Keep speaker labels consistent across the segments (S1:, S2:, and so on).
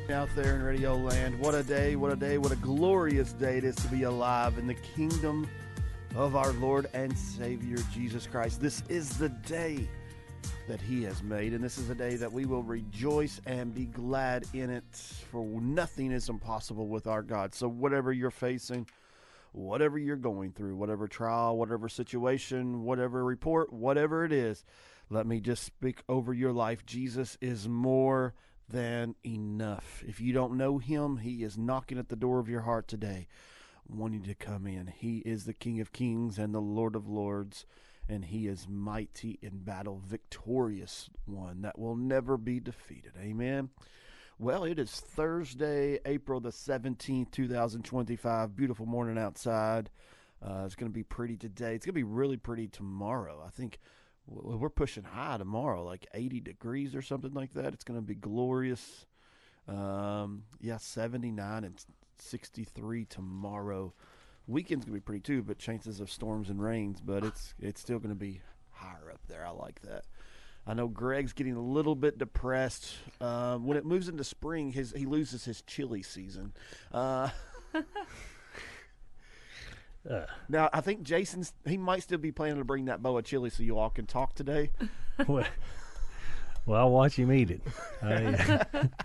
S1: Out there in Radio Land, what a day, what a day, what a glorious day it is to be alive in the kingdom of our Lord and Savior Jesus Christ. This is the day that He has made, and this is a day that we will rejoice and be glad in it, for nothing is impossible with our God. So whatever you're facing, whatever you're going through, whatever trial, whatever situation, whatever report, whatever it is, let me just speak over your life. Jesus is more than enough. If you don't know Him, He is knocking at the door of your heart today, wanting to come in. He is the King of Kings and the Lord of Lords, and He is mighty in battle, victorious one that will never be defeated. Amen. Well, it is Thursday, April the 17th, 2025. Beautiful morning outside. It's going to be pretty today. It's going to be really pretty tomorrow. I think we're pushing high tomorrow, like 80 degrees or something like that. It's going to be glorious. 79 and 63 tomorrow. Weekend's going to be pretty too, but chances of storms and rains, but it's still going to be higher up there. I like that. I know Greg's getting a little bit depressed. When it moves into spring, he loses his chili season. Now, I think he might still be planning to bring that bowl of chili so you all can talk today.
S2: Well, I'll watch him eat it. I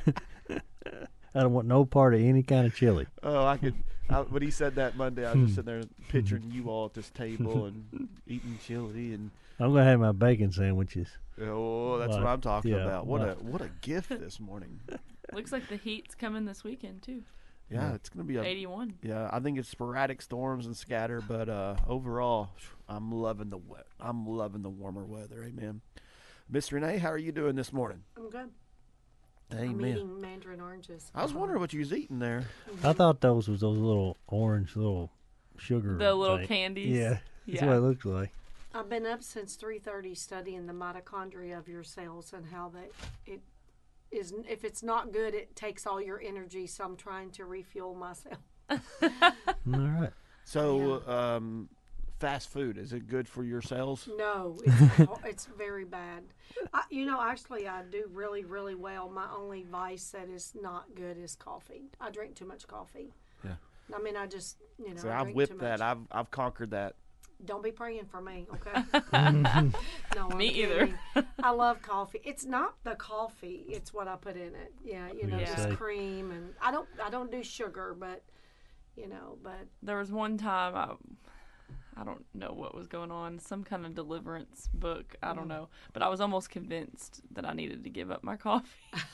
S2: don't want no part of any kind of chili.
S1: Oh, when he said that Monday, I was just sitting there picturing you all at this table and eating chili. And
S2: I'm going to have my bacon sandwiches.
S1: oh, that's what I'm talking about. What
S2: wow.
S1: a gift this morning.
S3: Looks like the heat's coming this weekend, too.
S1: Yeah, it's going to be
S3: 81.
S1: Yeah, I think it's sporadic storms and scatter, but overall, I'm loving the wet. I'm loving the warmer weather. Amen. Miss Renee, how are you doing this morning?
S4: I'm good.
S1: Amen.
S4: I'm eating mandarin oranges.
S1: I was wondering what you was eating there.
S2: I thought those little orange, little sugar.
S3: The little
S2: thing.
S3: candies.
S2: Yeah, that's what it looks like.
S4: I've been up since 3:30 studying the mitochondria of your cells and how it is. If it's not good, it takes all your energy. So I'm trying to refuel myself.
S2: All right.
S1: So, fast food, is it good for your cells?
S4: No, it's very bad. Actually, I do really, really well. My only vice that is not good is coffee. I drink too much coffee.
S1: Yeah.
S4: I mean, I just,
S1: So
S4: I
S1: I've
S4: drink
S1: whipped
S4: too
S1: that.
S4: much.
S1: I've conquered that.
S4: Don't be praying for me, okay? No, I'm
S3: Me either.
S4: kidding. I love coffee. It's not the coffee; it's what I put in it. Yeah,
S2: Yeah.
S4: just cream, and I don't do sugar, but but
S3: There was one time, I don't know what was going on, some kind of deliverance book, I don't know. But I was almost convinced that I needed to give up my coffee.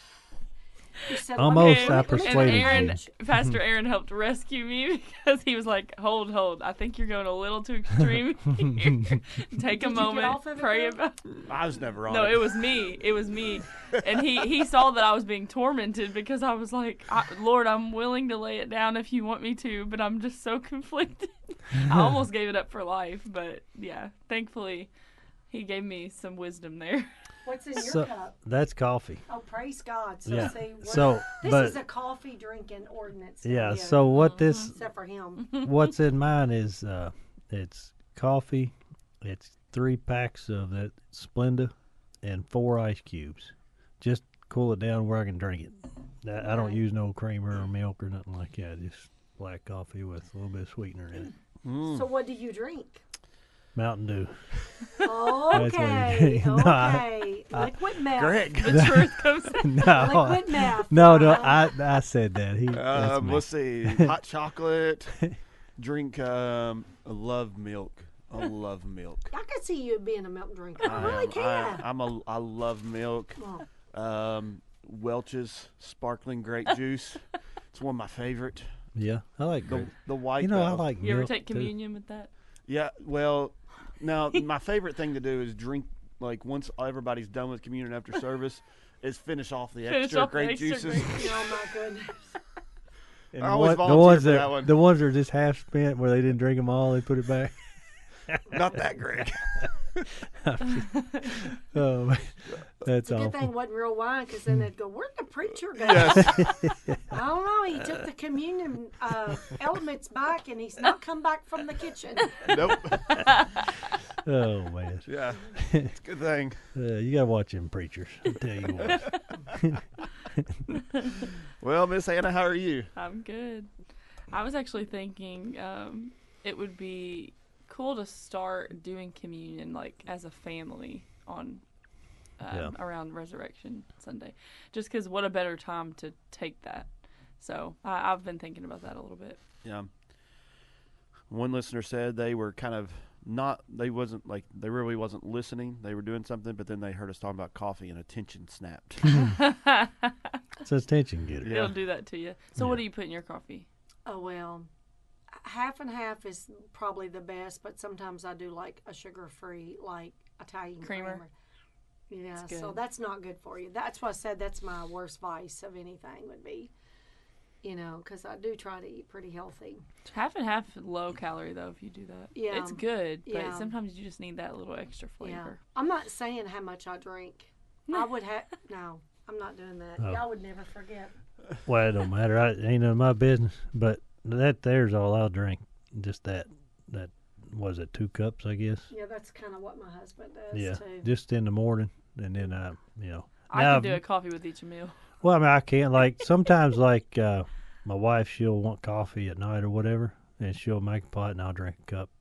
S4: you said,
S2: Almost,
S4: "Let me-
S2: I
S4: let me
S2: persuaded you.
S3: Pastor Aaron helped rescue me because he was like, hold, I think you're going a little too extreme here. Take a
S4: Did you get
S3: moment,
S4: off of it,
S3: pray
S4: though?
S3: about
S1: I was never on
S3: No,
S1: it.
S3: it was me. And he saw that I was being tormented because I was like, Lord, I'm willing to lay it down if you want me to, but I'm just so conflicted. I almost gave it up for life, but yeah, thankfully he gave me some wisdom there.
S4: What's in your
S2: So
S4: cup?
S2: that's coffee.
S4: Oh, praise God! So
S2: Yeah.
S4: see,
S2: This
S4: is a coffee drinking ordinance.
S2: Yeah.
S4: Yeah.
S2: So what this
S4: Except for him.
S2: what's in mine is it's coffee, it's 3 packs of that Splenda, and 4 ice cubes. Just cool it down where I can drink it. I don't
S4: Okay.
S2: use no creamer or milk or nothing like that. Just black coffee with a little bit of sweetener in it.
S4: So what do you drink?
S2: Mountain Dew.
S4: Okay,
S2: drink. No,
S4: okay. Liquid meth.
S1: Greg.
S3: The truth comes out.
S2: No,
S4: Liquid meth.
S2: no. I said that. That's me.
S1: Let's see. Hot chocolate. Drink. I love milk. I love milk.
S4: I can see you being a milk drinker. I really can.
S1: I love milk.
S4: Oh.
S1: Welch's sparkling grape juice. It's one of my favorite.
S2: Yeah, I like
S1: The
S2: grape.
S1: the white.
S2: I like
S3: You ever
S2: milk,
S3: take
S2: too.
S3: communion with that?
S1: Yeah. Well, now my favorite thing to do is drink, like, once everybody's done with communion after service, is finish off the
S3: Finish
S1: extra
S3: off the
S1: grape
S3: extra
S1: juices.
S3: grape
S4: Oh my goodness.
S2: And
S1: I always
S2: the
S1: volunteer
S2: ones
S1: for
S2: that,
S1: that one.
S2: The ones that are just half spent where they didn't drink them all, they put it back.
S1: Not that, Greg.
S2: Oh, that's
S4: It's a good
S2: awful.
S4: thing it wasn't real wine, because then they'd go, "Where'd the preacher go?"
S1: Yes.
S4: I don't know. He took the communion elements back, and he's not come back from the kitchen.
S1: Nope.
S2: Oh man,
S1: Yeah. It's a good thing.
S2: you gotta watch them preachers. I'll tell you what.
S1: Well, Miss Hannah, how are you?
S3: I'm good. I was actually thinking it would be cool to start doing communion like as a family on around Resurrection Sunday. Just because what a better time to take that. So I've been thinking about that a little bit.
S1: Yeah. One listener said they were kind of they really wasn't listening. They were doing something, but then they heard us talking about coffee and attention snapped.
S2: It's attention getter.
S1: Yeah.
S3: It'll do that to you. So what do you put in your coffee?
S4: Oh, well, half and half is probably the best, but sometimes I do like a sugar-free, like Italian creamer. Yeah,
S3: That's
S4: so
S3: good.
S4: that's not good for you. That's why I said that's my worst vice of anything would be, because I do try to eat pretty healthy.
S3: Half and half low calorie though if you do that.
S4: Yeah.
S3: It's good, but
S4: Yeah.
S3: sometimes you just need that little extra
S4: Yeah.
S3: flavor.
S4: I'm not saying how much I drink. I would have, no, I'm not doing that.
S2: Oh.
S4: Y'all would never forget.
S2: Well, it don't matter. Ain't none of my business. But there's all I'll drink. Just that was it 2 cups, I guess.
S4: Yeah, that's kind of what my husband does,
S2: Yeah,
S4: too.
S2: just in the morning, and then
S3: I
S2: Now,
S3: can do a coffee with each meal.
S2: Well, I mean, I can't sometimes my wife, she'll want coffee at night or whatever, and she'll make a pot and I'll drink a cup.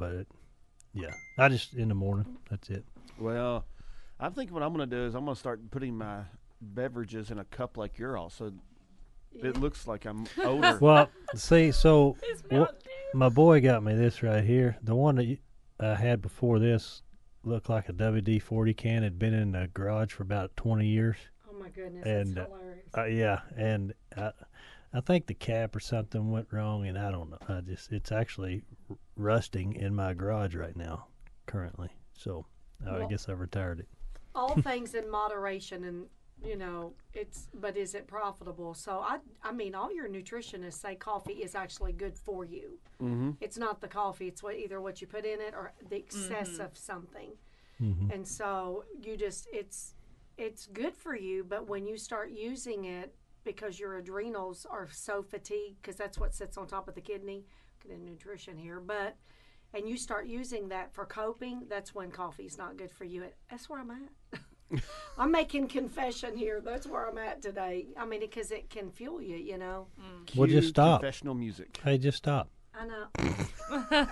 S2: I just in the morning. That's it.
S1: Well, I think what I'm going to do is I'm going to start putting my beverages in a cup like you're all, so it looks like I'm older.
S2: Well, see, so
S3: It's
S2: wha-
S3: Mountain Dew.
S2: my boy got me this right here. The one that I had before this looked like a WD-40 can. Had been in the garage for about 20 years.
S4: Oh, my goodness,
S2: And,
S4: that's hilarious.
S2: Yeah, and I think the cap or something went wrong, and I don't know. It's actually rusting in my garage right now, currently. So I
S4: Well-
S2: guess I've retired it.
S4: All things in moderation, and but is it profitable? So I mean, all your nutritionists say coffee is actually good for you.
S1: Mm-hmm.
S4: It's not the coffee; it's either what you put in it or the excess of something.
S2: Mm-hmm.
S4: And so it's good for you, but when you start using it because your adrenals are so fatigued, because that's what sits on top of the kidney, get in nutrition here, and you start using that for coping, that's when coffee's not good for you. That's where I'm at. I'm making confession here. That's where I'm at today. I mean, because it can fuel you,
S2: Well, just stop.
S1: Confessional music.
S2: Hey, just stop.
S4: I know.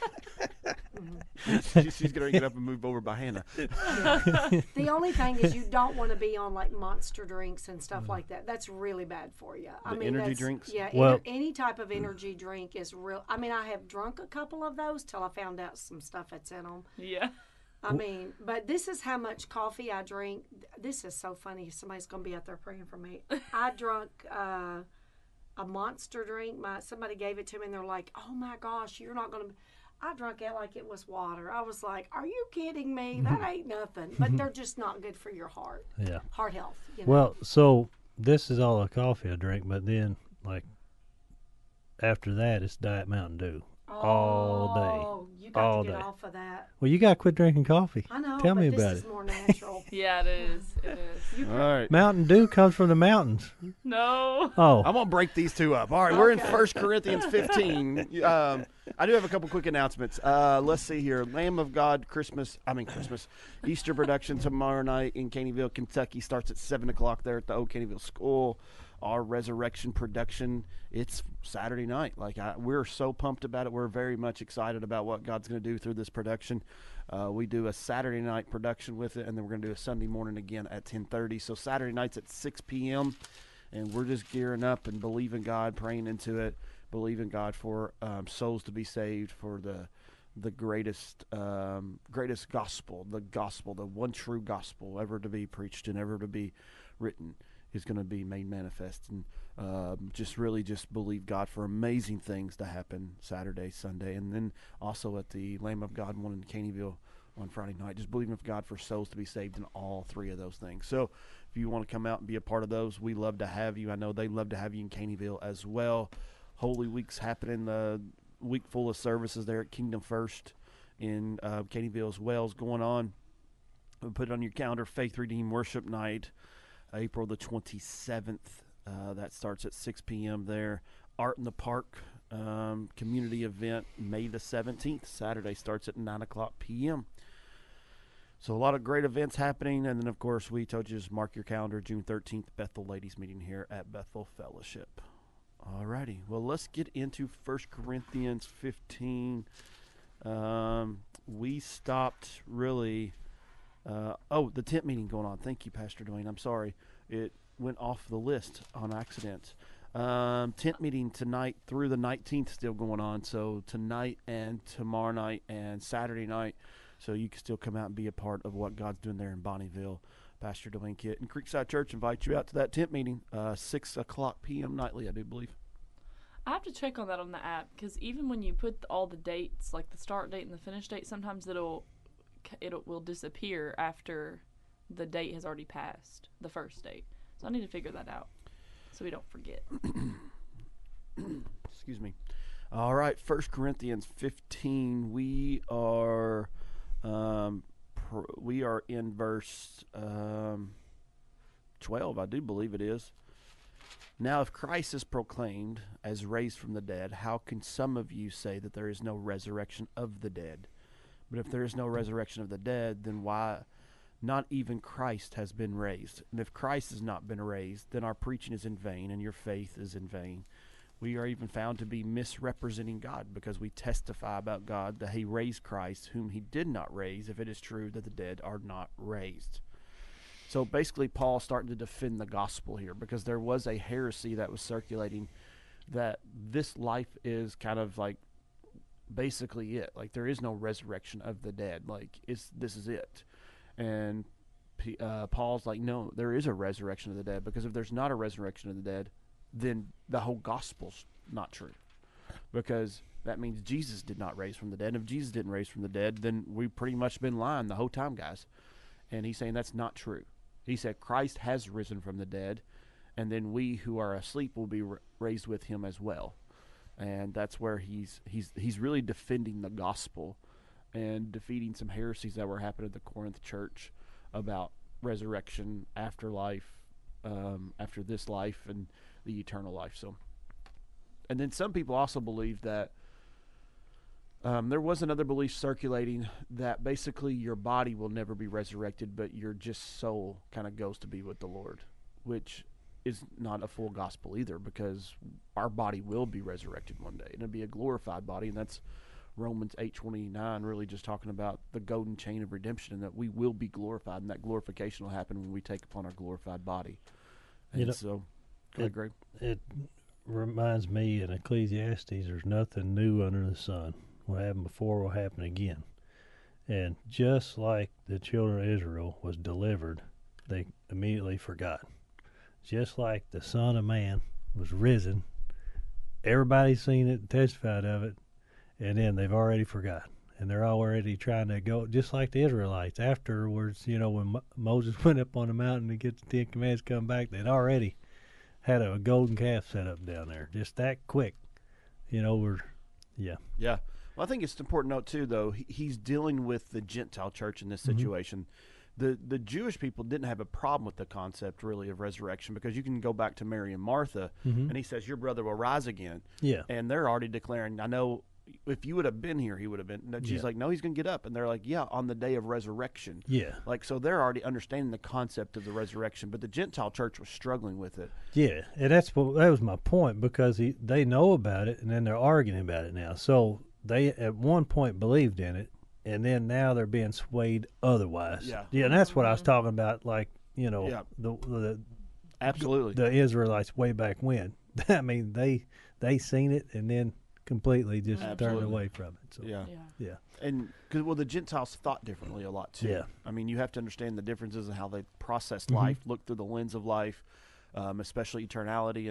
S1: She's going to get up and move over by Hannah.
S4: The only thing is you don't want to be on like monster drinks and stuff like that. That's really bad for you.
S1: The energy drinks?
S4: Yeah,
S2: Well-
S4: any type of energy drink is real. I mean, I have drunk a couple of those till I found out some stuff that's in them.
S3: Yeah.
S4: I mean, but this is how much coffee I drink. This is so funny. Somebody's going to be out there praying for me. I drunk a monster drink. Somebody gave it to me, and they're like, "Oh my gosh, you're not going to." I drank it like it was water. I was like, "Are you kidding me? That ain't nothing." But they're just not good for your heart,
S2: Yeah.
S4: heart health.
S2: Well, so this is all the coffee I drink, but then after that, it's Diet Mountain Dew all day.
S4: Oh, you got
S2: All
S4: to get
S2: day.
S4: off of that.
S2: Well, you gotta quit drinking coffee.
S4: I know.
S2: Tell
S4: but
S2: me
S4: this
S2: about
S4: is
S2: it.
S4: more natural.
S3: Yeah, it is. It is.
S1: All right.
S2: Mountain Dew comes from the mountains.
S3: No.
S2: Oh,
S1: I'm going to break these two up. All right, we're in
S4: Okay.
S1: 1 Corinthians 15. I do have a couple quick announcements. Let's see here. Lamb of God Easter production tomorrow night in Caneyville, Kentucky. Starts at 7 o'clock there at the Old Caneyville School. Our Resurrection production, it's Saturday night. We're so pumped about it. We're very much excited about what God's going to do through this production. We do a Saturday night production with it, and then we're going to do a Sunday morning again at 10:30. So Saturday night's at 6 p.m., and we're just gearing up and believing God, praying into it, believing God for souls to be saved, for the greatest gospel, the one true gospel ever to be preached and ever to be written is going to be made manifest. And just believe God for amazing things to happen Saturday, Sunday, and then also at the Lamb of God one in Caneyville on Friday night. Just believing God for souls to be saved in all three of those things. So if you want to come out and be a part of those, we love to have you. I know they love to have you in Caneyville as well. Holy Week's happening, the week full of services there at Kingdom First in Caneyville as well is going on. Put it on your calendar, Faith Redeemed Worship Night, April the 27th. That starts at 6 p.m. there. Art in the Park community event, May the 17th. Saturday starts at 9 o'clock p.m. So a lot of great events happening. And then, of course, we told you just mark your calendar, June 13th, Bethel Ladies Meeting here at Bethel Fellowship. All righty. Well, let's get into 1 Corinthians 15. We stopped really... the tent meeting going on. Thank you, Pastor Dwayne. I'm sorry. It went off the list on accident. Tent meeting tonight through the 19th still going on. So tonight and tomorrow night and Saturday night. So you can still come out and be a part of what God's doing there in Bonnieville. Pastor Dwayne Kitt and Creekside Church invite you out to that tent meeting, 6 o'clock p.m. nightly, I do believe.
S3: I have to check on that on the app, because even when you put all the dates, like the start date and the finish date, sometimes it will disappear after the date has already passed, the first date. So I need to figure that out so we don't forget.
S1: Excuse me. All right, 1 Corinthians 15. We are in verse 12, I do believe it is. Now, if Christ is proclaimed as raised from the dead, how can some of you say that there is no resurrection of the dead? But if there is no resurrection of the dead, then why not even Christ has been raised? And if Christ has not been raised, then our preaching is in vain and your faith is in vain. We are even found to be misrepresenting God, because we testify about God that he raised Christ, whom he did not raise, if it is true that the dead are not raised. So basically, Paul's starting to defend the gospel here, because there was a heresy that was circulating that this life is kind of like basically it. Like, there is no resurrection of the dead. Like, this is it. And Paul's like, no, there is a resurrection of the dead, because if there's not a resurrection of the dead, then the whole gospel's not true, because that means Jesus did not raise from the dead. And if Jesus didn't raise from the dead, then we've pretty much been lying the whole time, guys. And he's saying that's not true. He said Christ has risen from the dead, and then we who are asleep will be raised with him as well. And that's where he's really defending the gospel and defeating some heresies that were happening at the Corinth church about resurrection, afterlife, after this life, and the eternal life. So, and then some people also believe that there was another belief circulating that basically your body will never be resurrected, but your just soul kind of goes to be with the Lord, which is not a full gospel either, because our body will be resurrected one day, and it'll be a glorified body, and that's Romans 8:29, really just talking about the golden chain of redemption, and that we will be glorified, and that glorification will happen when we take upon our glorified body. And so, go ahead, Greg.
S2: It reminds me in Ecclesiastes, there's nothing new under the sun. What happened before will happen again. And just like the children of Israel was delivered, they immediately forgot. Just like the Son of Man was risen, everybody's seen it and testified of it, and then they've already forgot. And they're already trying to go, just like the Israelites. Afterwards, when Moses went up on the mountain to get the Ten Commandments come back, they'd already had a golden calf set up down there. Just that quick. Yeah.
S1: Well, I think it's important to note, too, though, he's dealing with the Gentile church in this situation. The Jewish people didn't have a problem with the concept, really, of resurrection, because you can go back to Mary and Martha, and he says, your brother will rise again.
S2: Yeah.
S1: And they're already declaring, I know if you would have been here, he would have been. No, she's like, no, he's going to get up. And they're like, yeah, on the day of resurrection.
S2: Yeah.
S1: Like, so they're already understanding the concept of the resurrection, but the Gentile church was struggling with it.
S2: Yeah, and that was my point, because they know about it, and then they're arguing about it now. So they at one point believed in it, and then now they're being swayed otherwise. Yeah, and that's what I was talking about, like, the
S1: absolutely
S2: the Israelites way back when. I mean, they seen it and then completely just turned away from it. So, yeah.
S1: And because the Gentiles thought differently a lot too.
S2: Yeah.
S1: I mean, you have to understand the differences in how they process life, look through the lens of life, especially eternality,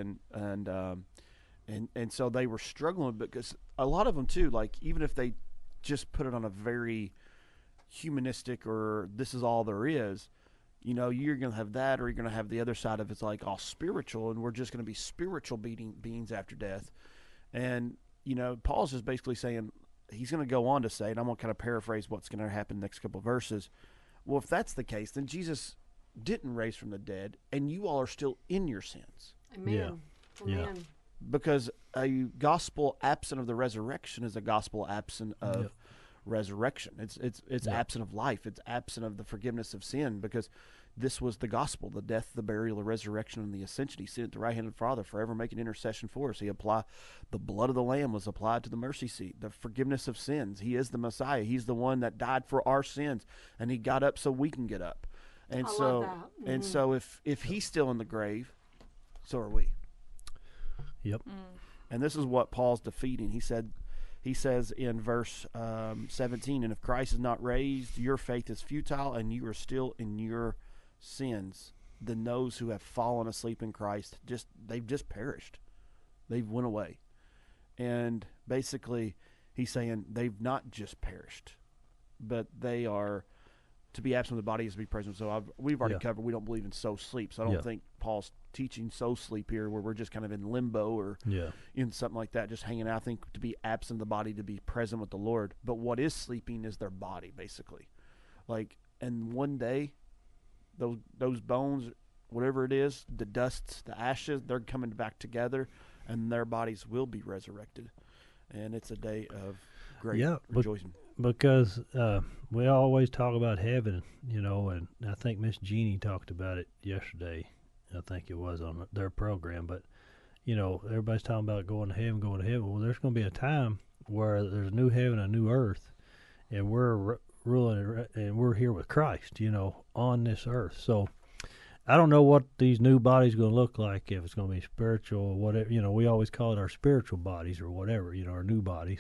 S1: and so they were struggling, because a lot of them too, like, even if they just put it on a very humanistic, or this is all there is, you're going to have that, or you're going to have the other side of it's like all spiritual, and we're just going to be spiritual beings after death. And Paul's just basically saying, he's going to go on to say, and I'm going to kind of paraphrase what's going to happen in the next couple of verses. Well, if that's the case, then Jesus didn't raise from the dead, and you all are still in your sins.
S4: Amen.
S2: Yeah.
S4: Amen.
S1: Because a gospel absent of the resurrection is a gospel absent of resurrection. It's absent of life. It's absent of the forgiveness of sin, because this was the gospel: the death, the burial, the resurrection, and the ascension. He sit at the right hand of the Father, forever making intercession for us. The blood of the Lamb was applied to the mercy seat, the forgiveness of sins. He is the Messiah. He's the one that died for our sins, and he got up so we can get up. And
S4: I
S1: so,
S4: love that. Mm-hmm.
S1: and so, if he's still in the grave, so are we.
S2: Yep.
S1: And this is what Paul's defeating. He says in verse 17, and if Christ is not raised, your faith is futile, and you are still in your sins. Then those who have fallen asleep in Christ, they've just perished. They've went away. And basically, he's saying they've not just perished, but they are to be absent of the body is to be present. So we've already covered, we don't believe in soul sleep. So I don't think Paul's teaching soul sleep here, where we're just kind of in limbo or in something like that, just hanging out. I think to be absent of the body, to be present with the Lord. But what is sleeping is their body, basically. And one day, those bones, whatever it is, the dust, the ashes, they're coming back together, and their bodies will be resurrected. And it's a day of great rejoicing.
S2: Because we always talk about heaven, and I think Miss Jeannie talked about it yesterday. I think it was on their program. But, everybody's talking about going to heaven. Well, there's going to be a time where there's a new heaven, a new earth, and we're ruling, and we're here with Christ, on this earth. So I don't know what these new bodies are going to look like, if it's going to be spiritual or whatever. We always call it our spiritual bodies or whatever, our new bodies.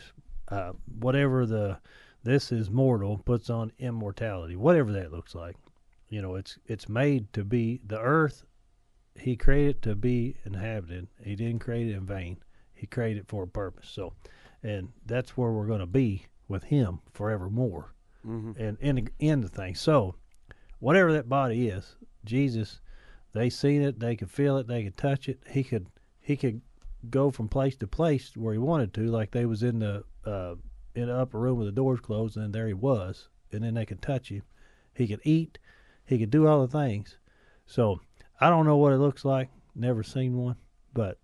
S2: Whatever this is mortal puts on immortality, whatever that looks like. It's made to be the earth. He created to be inhabited. He didn't create it in vain. He created it for a purpose. So, and that's where we're going to be with him forevermore. And in the thing. So, whatever that body is, Jesus, they seen it, they could feel it, they could touch it. He could go from place to place where he wanted to, like they was in the upper room with the doors closed, and there he was, and then they could touch him. He could eat, he could do all the things. So I don't know what it looks like, never seen one, but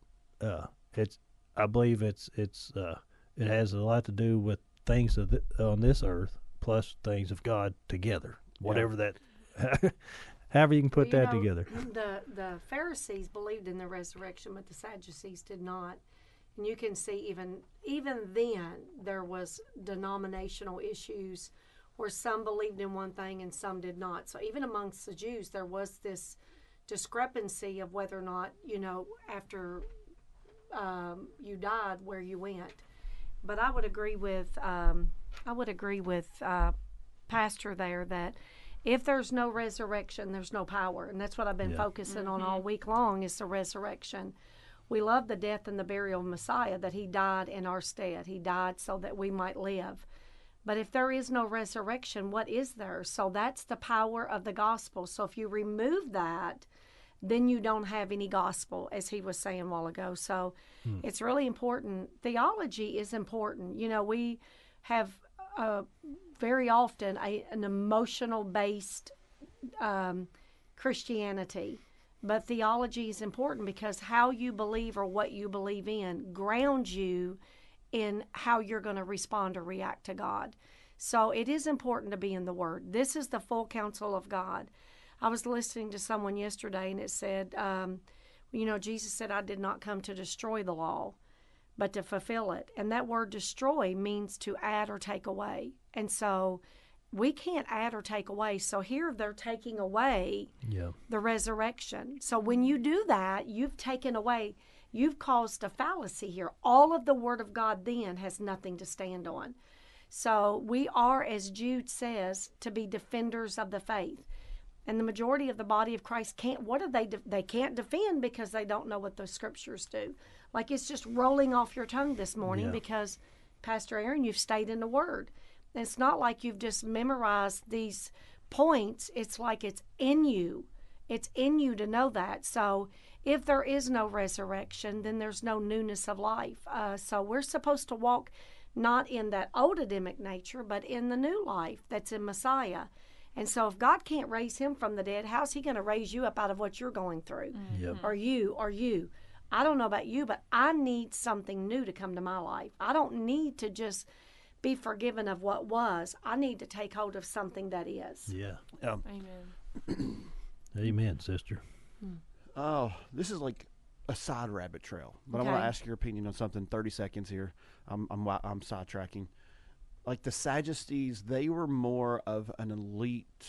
S2: I believe it has a lot to do with things on this earth plus things of God together, whatever that however you can put that together.
S4: The Pharisees believed in the resurrection, but the Sadducees did not. And you can see even then there was denominational issues where some believed in one thing and some did not. So even amongst the Jews, there was this discrepancy of whether or not, after you died, where you went. But I would agree with Pastor there that if there's no resurrection, there's no power. And that's what I've been focusing on all week long, is the resurrection. We love the death and the burial of Messiah, that he died in our stead. He died so that we might live. But if there is no resurrection, what is there? So that's the power of the gospel. So if you remove that, then you don't have any gospel, as he was saying a while ago. So it's really important. Theology is important. We have very often an emotional-based Christianity. But theology is important because how you believe or what you believe in grounds you in how you're going to respond or react to God. So it is important to be in the Word. This is the full counsel of God. I was listening to someone yesterday, and it said, Jesus said, I did not come to destroy the law, but to fulfill it. And that word destroy means to add or take away. And so we can't add or take away. So here they're taking away the resurrection. So when you do that, you've taken away, you've caused a fallacy here. All of the Word of God then has nothing to stand on. So we are, as Jude says, to be defenders of the faith. And the majority of the body of Christ can't, they can't defend because they don't know what the scriptures do. Like it's just rolling off your tongue this morning because, Pastor Aaron, you've stayed in the Word. And it's not like you've just memorized these points. It's like it's in you. It's in you to know that. So if there is no resurrection, then there's no newness of life. So we're supposed to walk not in that old Adamic nature, but in the new life that's in Messiah. And so if God can't raise him from the dead, how's he going to raise you up out of what you're going through? Or you. I don't know about you, but I need something new to come to my life. I don't need to just be forgiven of what was. I need to take hold of something that is.
S2: Yeah.
S3: Amen.
S2: Amen, sister.
S1: Oh, this is like a side rabbit trail, but I want
S4: Okay.
S1: to ask your opinion on something. 30 seconds here. I'm sidetracking. Like the Sadducees, they were more of an elite,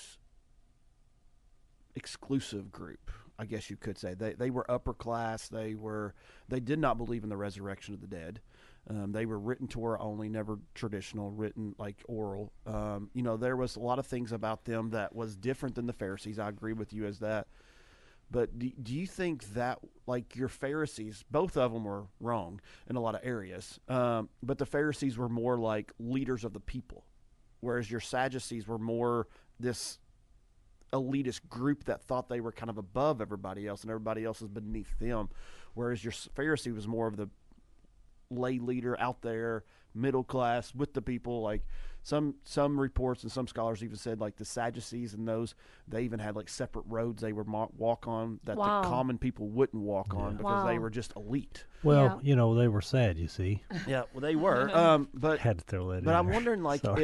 S1: exclusive group, I guess you could say. They were upper class. They did not believe in the resurrection of the dead. They were written Torah only, never traditional, written like oral. There was a lot of things about them that was different than the Pharisees. I agree with you as that. But do you think that, like your Pharisees, both of them were wrong in a lot of areas, but the Pharisees were more like leaders of the people, whereas your Sadducees were more this elitist group that thought they were kind of above everybody else and everybody else is beneath them, whereas your Pharisee was more of the lay leader out there, middle class with the people. Like some reports and some scholars even said like the Sadducees and those, they even had like separate roads they would walk on that
S4: Wow.
S1: the common people wouldn't walk on because they
S4: Wow.
S1: were just elite.
S2: Well,
S4: Yeah.
S2: they were sad, you see.
S1: Yeah, well they were. But
S2: Had to throw that in
S1: but I'm
S2: there.
S1: wondering like
S2: Sorry.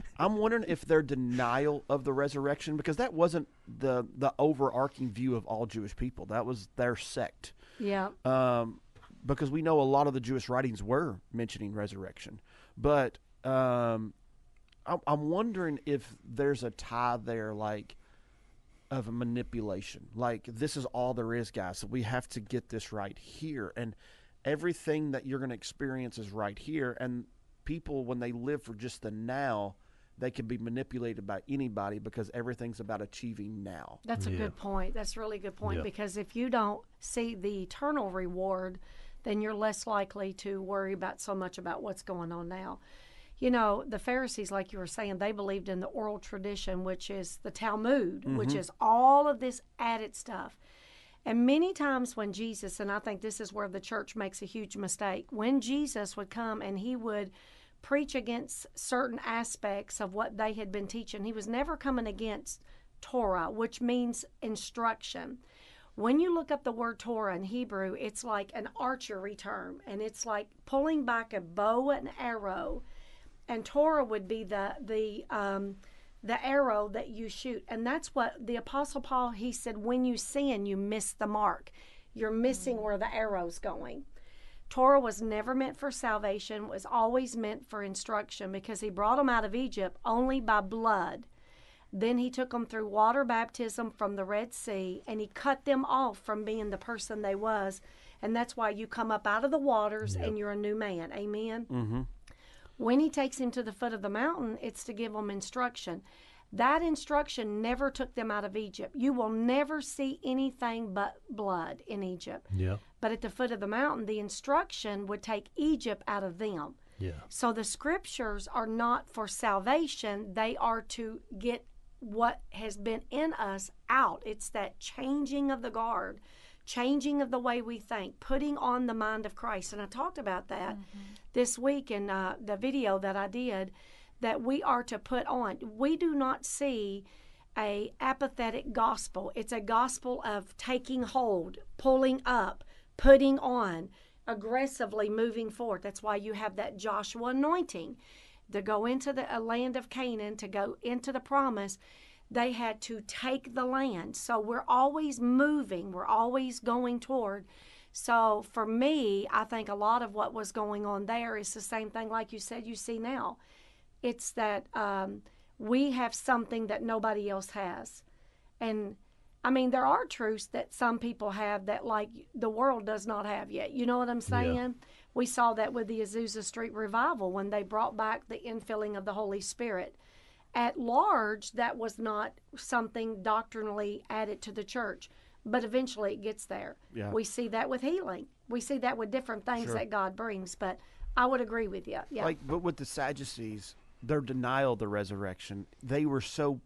S1: if their denial of the resurrection, because that wasn't the overarching view of all Jewish people. That was their sect.
S4: Yeah.
S1: Because we know a lot of the Jewish writings were mentioning resurrection. But I'm wondering if there's a tie there, like, of a manipulation. Like, this is all there is, guys. So we have to get this right here. And everything that you're going to experience is right here. And people, when they live for just the now, they can be manipulated by anybody because everything's about achieving now.
S4: That's a
S2: Yeah.
S4: good point. That's a really good point
S2: Yeah.
S4: because if you don't see the eternal reward, then you're less likely to worry about so much about what's going on now. The Pharisees, like you were saying, they believed in the oral tradition, which is the Talmud, which is all of this added stuff. And many times when Jesus, and I think this is where the church makes a huge mistake, when Jesus would come and he would preach against certain aspects of what they had been teaching, he was never coming against Torah, which means instruction. When you look up the word Torah in Hebrew, it's like an archery term, and it's like pulling back a bow and arrow. And Torah would be the arrow that you shoot. And that's what the Apostle Paul, he said, when you sin, you miss the mark. You're missing where the arrow's going. Torah was never meant for salvation, was always meant for instruction because he brought them out of Egypt only by blood. Then he took them through water baptism from the Red Sea, and he cut them off from being the person they was. And that's why you come up out of the waters and you're a new man. Amen?
S1: Mm-hmm.
S4: When he takes him to the foot of the mountain, it's to give them instruction. That instruction never took them out of Egypt. You will never see anything but blood in Egypt.
S2: Yeah.
S4: But at the foot of the mountain, the instruction would take Egypt out of them.
S2: Yeah.
S4: So the scriptures are not for salvation. They are to get what has been in us out. It's that changing of the guard, changing of the way we think, putting on the mind of Christ. And I talked about that this week in the video that I did, that we are to put on. We do not see a apathetic gospel. It's a gospel of taking hold, pulling up, putting on, aggressively moving forward. That's why you have that Joshua anointing. To go into the land of Canaan, to go into the promise, they had to take the land. So we're always moving. We're always going toward. So for me, I think a lot of what was going on there is the same thing, like you said, you see now. It's that we have something that nobody else has. And I mean, there are truths that some people have that, like, the world does not have yet. You know what I'm saying?
S2: Yeah.
S4: We saw that with the Azusa Street revival when they brought back the infilling of the Holy Spirit. At large, that was not something doctrinally added to the church, but eventually it gets there.
S1: Yeah.
S4: We see that with healing. We see that with different things
S1: Sure.
S4: that God brings, but I would agree with you. Yeah.
S1: But with the Sadducees, their denial of the resurrection, they were so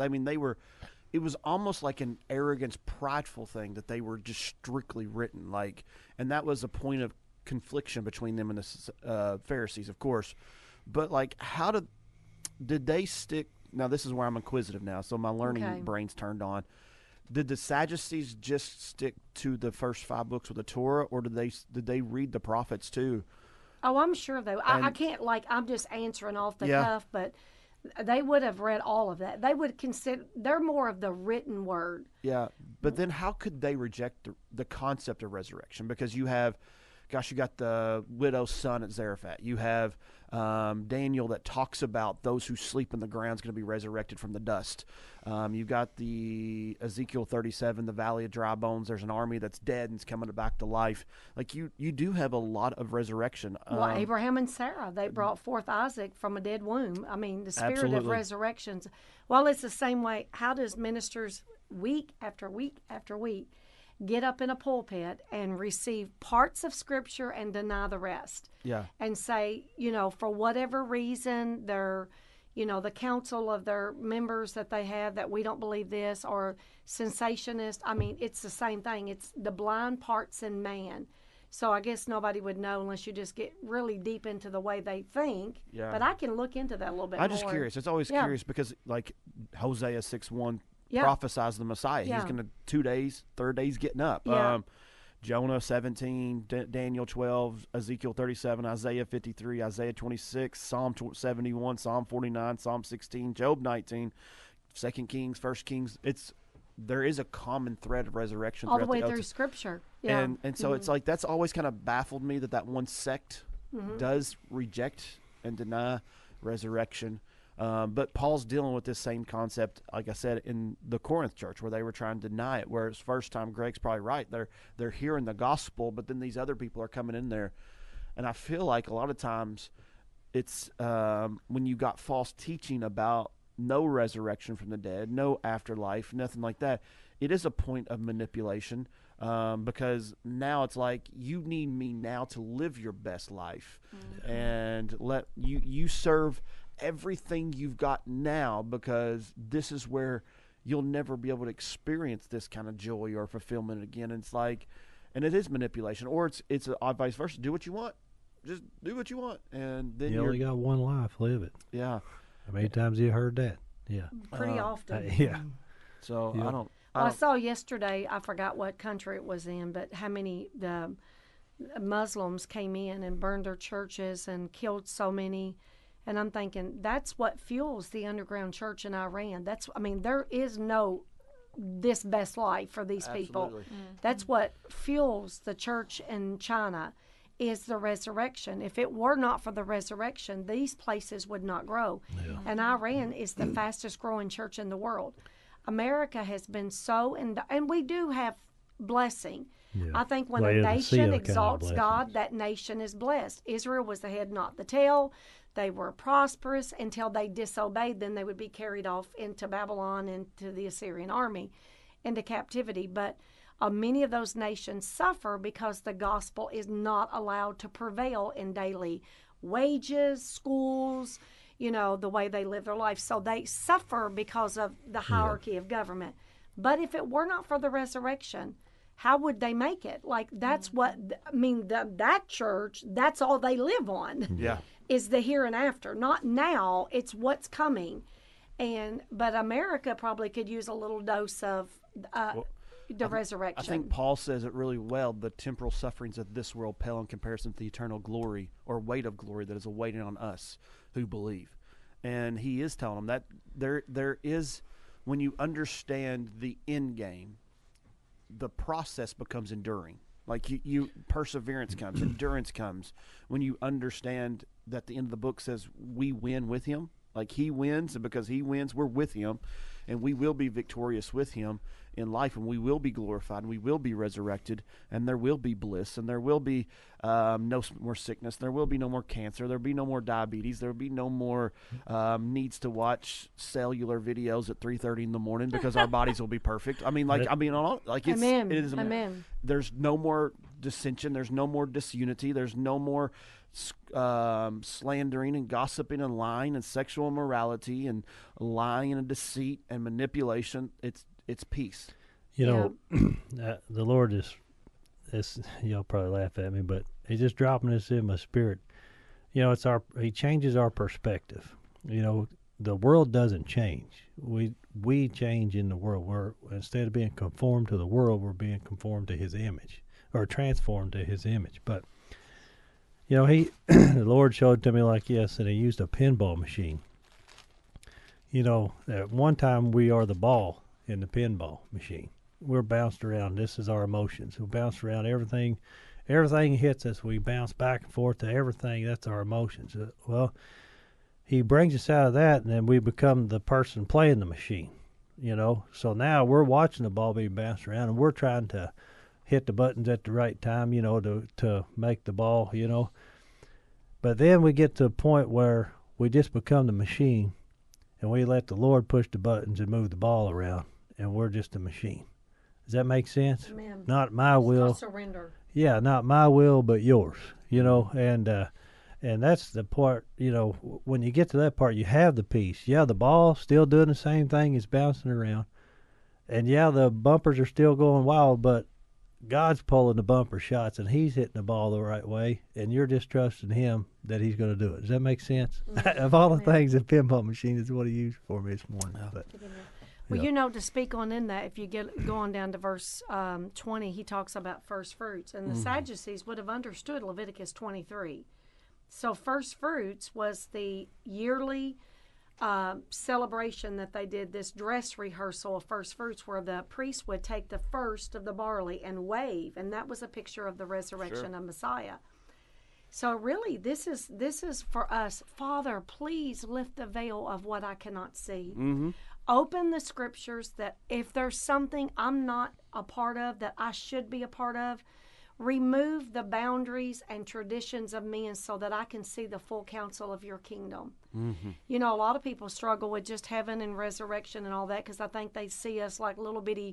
S1: it was almost like an arrogance, prideful thing that they were just strictly written, like, and that was a point of confliction between them and the Pharisees, of course. But like, how did they stick? Now this is where I'm inquisitive now, so my learning
S4: Okay.
S1: brain's turned on. Did the Sadducees just stick to the first 5 books of the Torah, or did they read the prophets too?
S4: Oh, I'm sure they. I
S1: And-
S4: can't I'm just answering off the
S1: Yeah.
S4: cuff, but they would have read all of that. They would consider they're more of the written word.
S1: Yeah, but then how could they reject the concept of resurrection? Because you have, gosh, you got the widow's son at Zarephath. You have Daniel that talks about those who sleep in the ground is going to be resurrected from the dust. You've got the Ezekiel 37, the valley of dry bones. There's an army that's dead and is coming back to life. Like you do have a lot of resurrection.
S4: Well, Abraham and Sarah, they brought forth Isaac from a dead womb. I mean, the spirit of
S1: Absolutely.
S4: resurrections. Well, it's the same way. How does ministers week after week after week get up in a pulpit and receive parts of Scripture and deny the rest?
S1: Yeah.
S4: And say, for whatever reason, the council of their members that they have that we don't believe this, or sensationist. I mean, it's the same thing. It's the blind parts in man. So I guess nobody would know unless you just get really deep into the way they think.
S1: Yeah.
S4: But I can look into that a little bit
S1: I'm
S4: more.
S1: just curious. It's always
S4: Yeah.
S1: curious because like Hosea 6:1
S4: Yeah.
S1: prophesies the Messiah. He's
S4: Yeah.
S1: going to 2 days, third day's getting up.
S4: Yeah.
S1: Jonah 17, Daniel 12, Ezekiel 37, Isaiah 53, Isaiah 26, Psalm 71, Psalm 49, Psalm 16, Job 19, 2 Kings, 1 Kings. There is a common thread of resurrection
S4: All the
S1: throughout
S4: way
S1: Old
S4: through
S1: Testament.
S4: Scripture. Yeah.
S1: And so it's like that's always kind of baffled me that one sect does reject and deny resurrection. But Paul's dealing with this same concept, like I said, in the Corinth church where they were trying to deny it. Whereas first time, Greg's probably right. They're hearing the gospel, but then these other people are coming in there, and I feel like a lot of times it's when you got false teaching about no resurrection from the dead, no afterlife, nothing like that. It is a point of manipulation because now it's like you need me now to live your best life and let you serve everything you've got now because this is where you'll never be able to experience this kind of joy or fulfillment again. And it's like, and it is manipulation, or it's vice versa. Do what you want, just do what you want, and then
S2: You only got one life, live it.
S1: yeah.
S2: How many times have you heard that? Yeah.
S4: Pretty often.
S2: Yeah.
S1: So
S2: Yeah.
S1: I don't.
S4: Well, I saw yesterday, I forgot what country it was in, but how many the Muslims came in and burned their churches and killed so many. And I'm thinking, that's what fuels the underground church in Iran. There is no this best life for these people.
S1: Absolutely.
S4: That's what fuels the church in China is the resurrection. If it were not for the resurrection, these places would not grow. And Iran is the fastest growing church in the world. America has been and we do have blessing.
S2: Yeah.
S4: I think when a
S2: Laodicea
S4: nation
S2: kind of
S4: exalts God,
S2: blessings.
S4: that nation is blessed. Israel was the head, not the tail. They were prosperous until they disobeyed. Then they would be carried off into Babylon, into the Assyrian army, into captivity. But many of those nations suffer because the gospel is not allowed to prevail in daily wages, schools, the way they live their life. So they suffer because of the hierarchy of government. But if it were not for the resurrection, how would they make it? Like, that's what, that church, that's all they live on.
S1: Yeah.
S4: Is the here and after, not now. It's what's coming, but America probably could use a little dose of the resurrection.
S1: I think Paul says it really well. The temporal sufferings of this world pale in comparison to the eternal glory or weight of glory that is awaiting on us who believe. And he is telling them that there is, when you understand the end game, the process becomes enduring. Like you perseverance comes, endurance comes when you understand that the end of the book says we win with him. Like he wins, and because he wins, we're with him, and we will be victorious with him in life, and we will be glorified, and we will be resurrected, and there will be bliss, and there will be no more sickness, there will be no more cancer, there will be no more diabetes, there will be no more needs to watch cellular videos at 3:30 in the morning because our bodies will be perfect. I mean, it's
S4: Amen.
S1: it is
S4: Amen.
S1: There's no more dissension. There's no more disunity. There's no more slandering and gossiping and lying and sexual immorality and lying and deceit and manipulation. It's peace.
S2: The Lord is y'all probably laugh at me, but He's just dropping this in my spirit. He changes our perspective. The world doesn't change. We change in the world. We're, instead of being conformed to the world, we're being conformed to His image, or transformed to His image. But You know, he the Lord showed to me like yes, and he used a pinball machine. You know, at one time we are the ball in the pinball machine. We're bounced around. This is our emotions. We bounce around everything. Everything hits us. We bounce back and forth to everything. That's our emotions. Well, he brings us out of that, and then we become the person playing the machine. You know, so now we're watching the ball being bounced around, and we're trying to hit the buttons at the right time, you know, to make the ball, you know. But then we get to a point where we just become the machine, and we let the Lord push the buttons and move the ball around, and we're just a machine. Does that make sense?
S4: Amen.
S2: Not my will.
S4: Surrender.
S2: Yeah, not my will, but yours. You know, and that's the part. You know, when you get to that part, you have the peace. Yeah, the ball still doing the same thing, it's bouncing around, and yeah, the bumpers are still going wild, but God's pulling the bumper shots, and he's hitting the ball the right way, and you're just trusting him that he's going to do it. Does that make sense? Of all the things, the pinball machine is what he used for me this morning. But,
S4: Well, you know, to speak on in that, if you get going down to verse 20, he talks about first fruits. And the Sadducees would have understood Leviticus 23. So first fruits was the yearly celebration that they did, this dress rehearsal of first fruits, where the priest would take the first of the barley and wave. And that was a picture of the resurrection of Messiah. So really, this is for us. Father, please lift the veil of what I cannot see.
S1: Mm-hmm.
S4: Open the scriptures that if there's something I'm not a part of that I should be a part of, remove the boundaries and traditions of men so that I can see the full counsel of your kingdom.
S1: Mm-hmm.
S4: You know, a lot of people struggle with just heaven and resurrection and all that because I think they see us like little bitty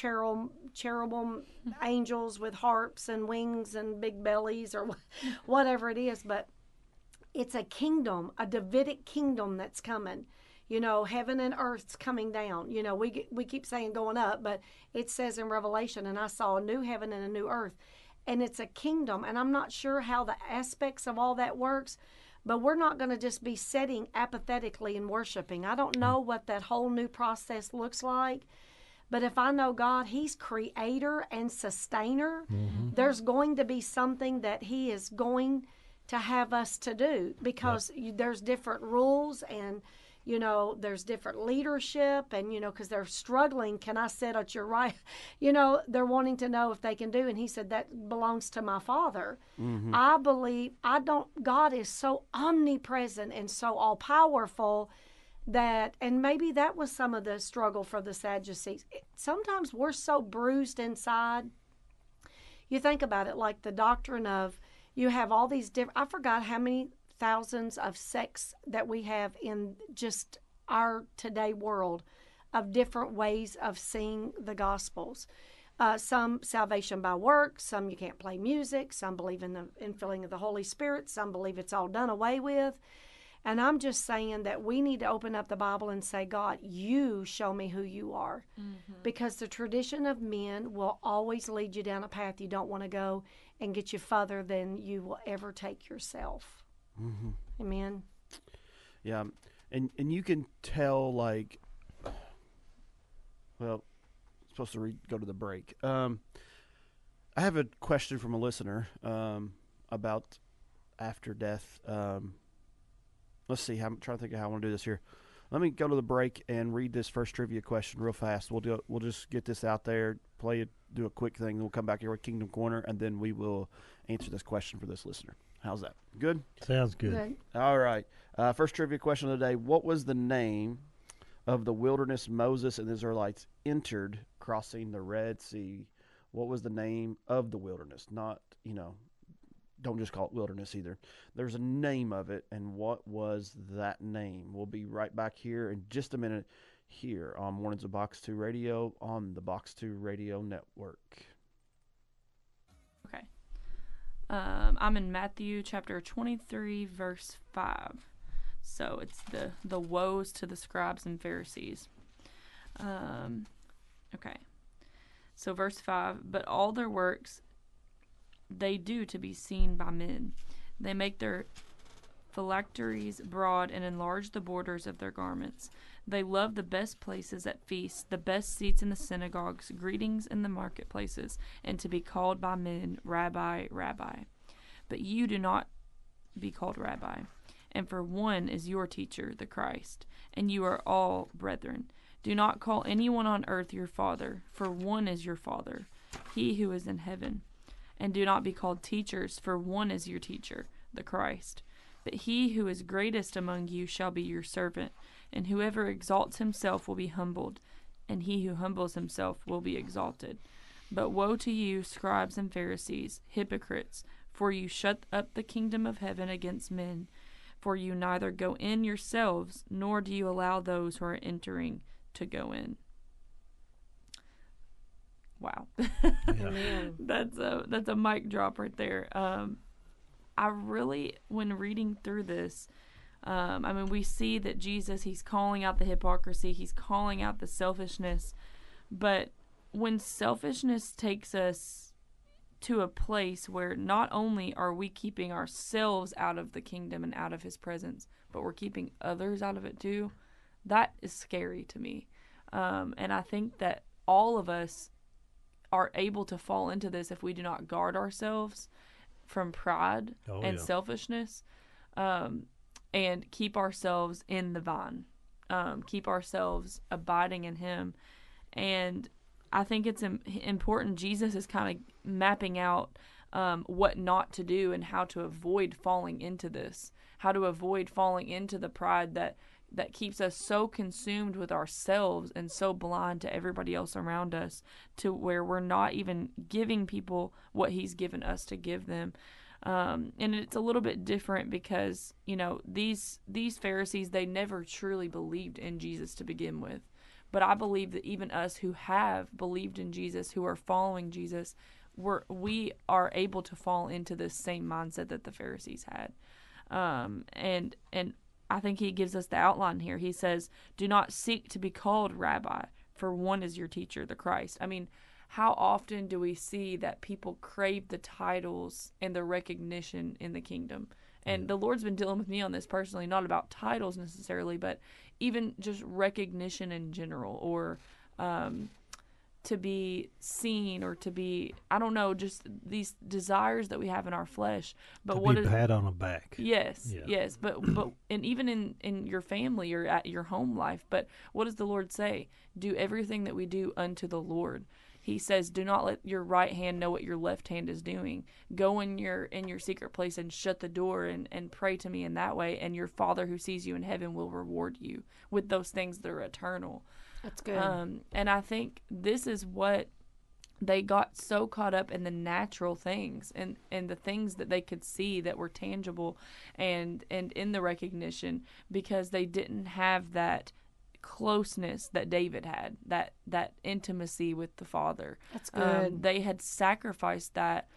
S4: cherubim angels with harps and wings and big bellies or whatever it is. But it's a kingdom, a Davidic kingdom that's coming. You know, heaven and earth's coming down. You know, we keep saying going up, but it says in Revelation, and I saw a new heaven and a new earth. And it's a kingdom, and I'm not sure how the aspects of all that works, but we're not going to just be sitting apathetically and worshiping. I don't know what that whole new process looks like, but if I know God, he's creator and sustainer, there's going to be something that he is going to have us to do because there's different rules and you know, there's different leadership and, you know, because they're struggling. Can I sit at your right? You know, they're wanting to know if they can do. And he said, that belongs to my Father. Mm-hmm. I believe, God is so omnipresent and so all powerful that, and maybe that was some of the struggle for the Sadducees. Sometimes we're so bruised inside. You think about it, like the doctrine of, you have all these different, I forgot how many thousands of sects that we have in just our today world of different ways of seeing the Gospels. Some salvation by works, some you can't play music, some believe in the infilling of the Holy Spirit, some believe it's all done away with. And I'm just saying that we need to open up the Bible and say, God, you show me who you are. Mm-hmm. Because the tradition of men will always lead you down a path you don't want to go and get you further than you will ever take yourself. Mm-hmm. Amen.
S1: Yeah, and you can tell, like, well, supposed to go to the break. I have a question from a listener about after death. Let's see. I'm trying to think of how I want to do this here. Let me go to the break and read this first trivia question real fast. We'll just get this out there, play it, do a quick thing. We'll come back here with Kingdom Corner, and then we will answer this question for this listener. How's that? Good?
S2: Sounds good.
S1: All right. First trivia question of the day. What was the name of the wilderness Moses and the Israelites entered crossing the Red Sea? What was the name of the wilderness? Not, don't just call it wilderness either. There's a name of it, and what was that name? We'll be right back here in just a minute here on Mornings of Box 2 Radio on the Box 2 Radio Network.
S3: Okay. I'm in Matthew chapter 23, verse 5. So it's the woes to the scribes and Pharisees. Okay. So verse 5, but all their works they do to be seen by men. They make their phylacteries broad and enlarge the borders of their garments. They love the best places at feasts, the best seats in the synagogues, greetings in the marketplaces, and to be called by men, Rabbi, Rabbi. But you do not be called rabbi. And for one is your teacher, the Christ, and you are all brethren. Do not call anyone on earth your father, for one is your Father, he who is in heaven. And do not be called teachers, for one is your teacher, the Christ. But he who is greatest among you shall be your servant, and whoever exalts himself will be humbled, and he who humbles himself will be exalted. But woe to you, scribes and Pharisees, hypocrites, for you shut up the kingdom of heaven against men. For you neither go in yourselves, nor do you allow those who are entering to go in. Wow.
S4: Amen.
S3: That's a mic drop right there. I really, when reading through this, we see that Jesus, he's calling out the hypocrisy, he's calling out the selfishness, but when selfishness takes us to a place where not only are we keeping ourselves out of the kingdom and out of his presence, but we're keeping others out of it too, that is scary to me. And I think that all of us are able to fall into this if we do not guard ourselves from pride and selfishness, and keep ourselves in the vine, keep ourselves abiding in him. And I think it's important. Jesus is kind of mapping out what not to do and how to avoid falling into this, how to avoid falling into the pride that keeps us so consumed with ourselves and so blind to everybody else around us, to where we're not even giving people what he's given us to give them. And it's a little bit different because, these Pharisees, they never truly believed in Jesus to begin with. But I believe that even us who have believed in Jesus, who are following Jesus, we are able to fall into this same mindset that the Pharisees had. And I think he gives us the outline here. He says, do not seek to be called rabbi, for one is your teacher, the Christ. How often do we see that people crave the titles and the recognition in the kingdom? And the Lord's been dealing with me on this personally, not about titles necessarily, but even just recognition in general, or to be seen, or to be, just these desires that we have in our flesh. But
S2: to
S3: what
S2: be
S3: is
S2: pat on the back?
S3: Yes, yes. But and even in your family or at your home life. But what does the Lord say? Do everything that we do unto the Lord. He says, do not let your right hand know what your left hand is doing. Go in your secret place and shut the door and pray to me in that way, and your Father who sees you in heaven will reward you with those things that are eternal.
S4: That's good.
S3: And I think this is what they got so caught up in, the natural things and the things that they could see that were tangible and in the recognition, because they didn't have that closeness that David had, that intimacy with the Father.
S4: That's good.
S3: They had sacrificed that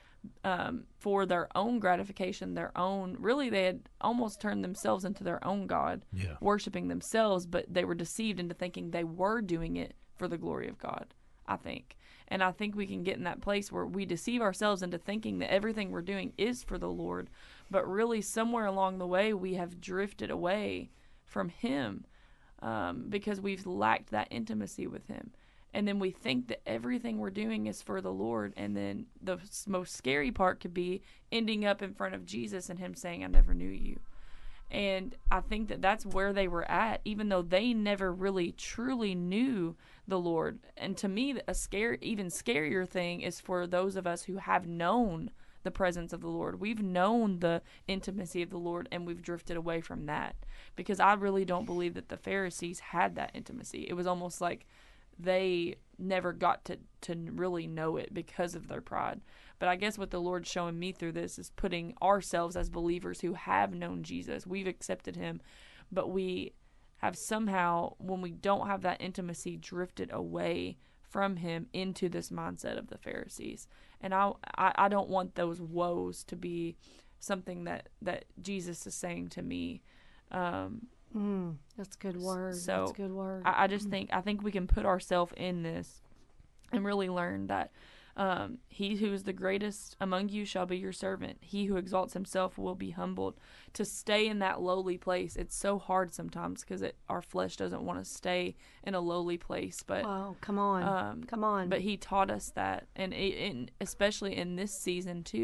S3: for their own gratification, they had almost turned themselves into their own God, worshiping themselves, but they were deceived into thinking they were doing it for the glory of God, I think. And I think we can get in that place where we deceive ourselves into thinking that everything we're doing is for the Lord, but really somewhere along the way we have drifted away from him, because we've lacked that intimacy with him. And then we think that everything we're doing is for the Lord. And then the most scary part could be ending up in front of Jesus and him saying, I never knew you. And I think that that's where they were at, even though they never really truly knew the Lord. And to me, even scarier thing is for those of us who have known the presence of the Lord. We've known the intimacy of the Lord, and we've drifted away from that, because I really don't believe that the Pharisees had that intimacy. It was almost like they never got to really know it because of their pride. But I guess what the Lord's showing me through this is putting ourselves as believers who have known Jesus. We've accepted him, but we have somehow, when we don't have that intimacy, drifted away from him into this mindset of the Pharisees. And I don't want those woes to be something that Jesus is saying to me.
S4: That's good word.
S3: So
S4: that's good word.
S3: I just think we can put ourselves in this and really learn that he who is the greatest among you shall be your servant. He who exalts himself will be humbled. To stay in that lowly place, it's so hard sometimes because our flesh doesn't want to stay in a lowly place. But
S4: come on.
S3: But he taught us that, and especially in this season too,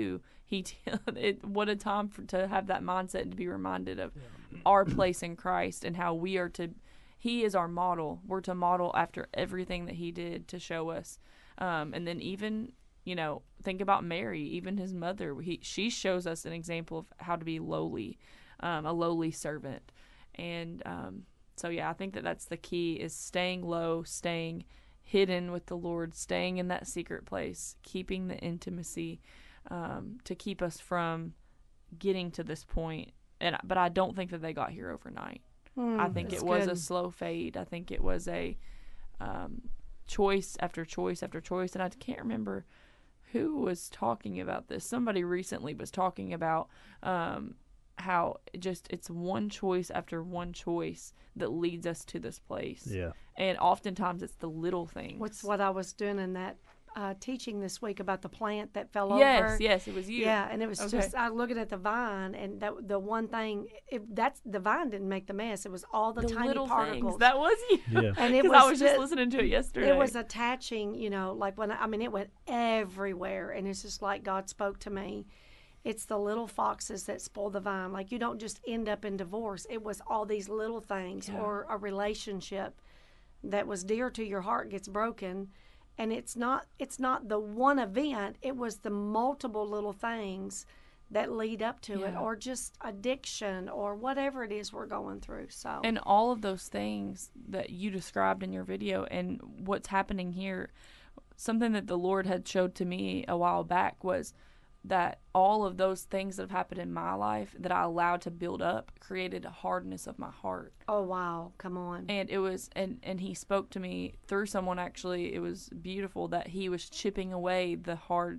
S3: what a time to have that mindset and to be reminded of our place in Christ and how we are to. He is our model. We're to model after everything that he did to show us. And then even, think about Mary, even his mother. She shows us an example of how to be lowly, a lowly servant. And so, I think that's the key is staying low, staying hidden with the Lord, staying in that secret place, keeping the intimacy to keep us from getting to this point. But I don't think that they got here overnight. I think it was a slow fade. I think it was a choice after choice after choice. And I can't remember who was talking about this. Somebody recently was talking about how it's one choice after one choice that leads us to this place.
S2: Yeah.
S3: And oftentimes it's the little things.
S4: What's what I was doing in that teaching this week about the plant that fell
S3: over.
S4: Yes,
S3: yes, it was you.
S4: Yeah, and it was just I looking at the vine, and the one thing that's the vine didn't make the mess. It was all the tiny
S3: little
S4: particles.
S3: Things. That was you.
S2: Yeah.
S4: And it was
S3: I was just listening to it yesterday.
S4: It was attaching, like it went everywhere, and it's just like God spoke to me. It's the little foxes that spoil the vine. Like you don't just end up in divorce. It was all these little things, or a relationship that was dear to your heart gets broken. And it's not the one event, it was the multiple little things that lead up to it, or just addiction or whatever it is we're going through. So
S3: and all of those things that you described in your video and what's happening here, something that the Lord had showed to me a while back was that all of those things that have happened in my life that I allowed to build up created a hardness of my heart.
S4: Oh, wow. Come on.
S3: And it was, and he spoke to me through someone, actually. It was beautiful that he was chipping away the hard,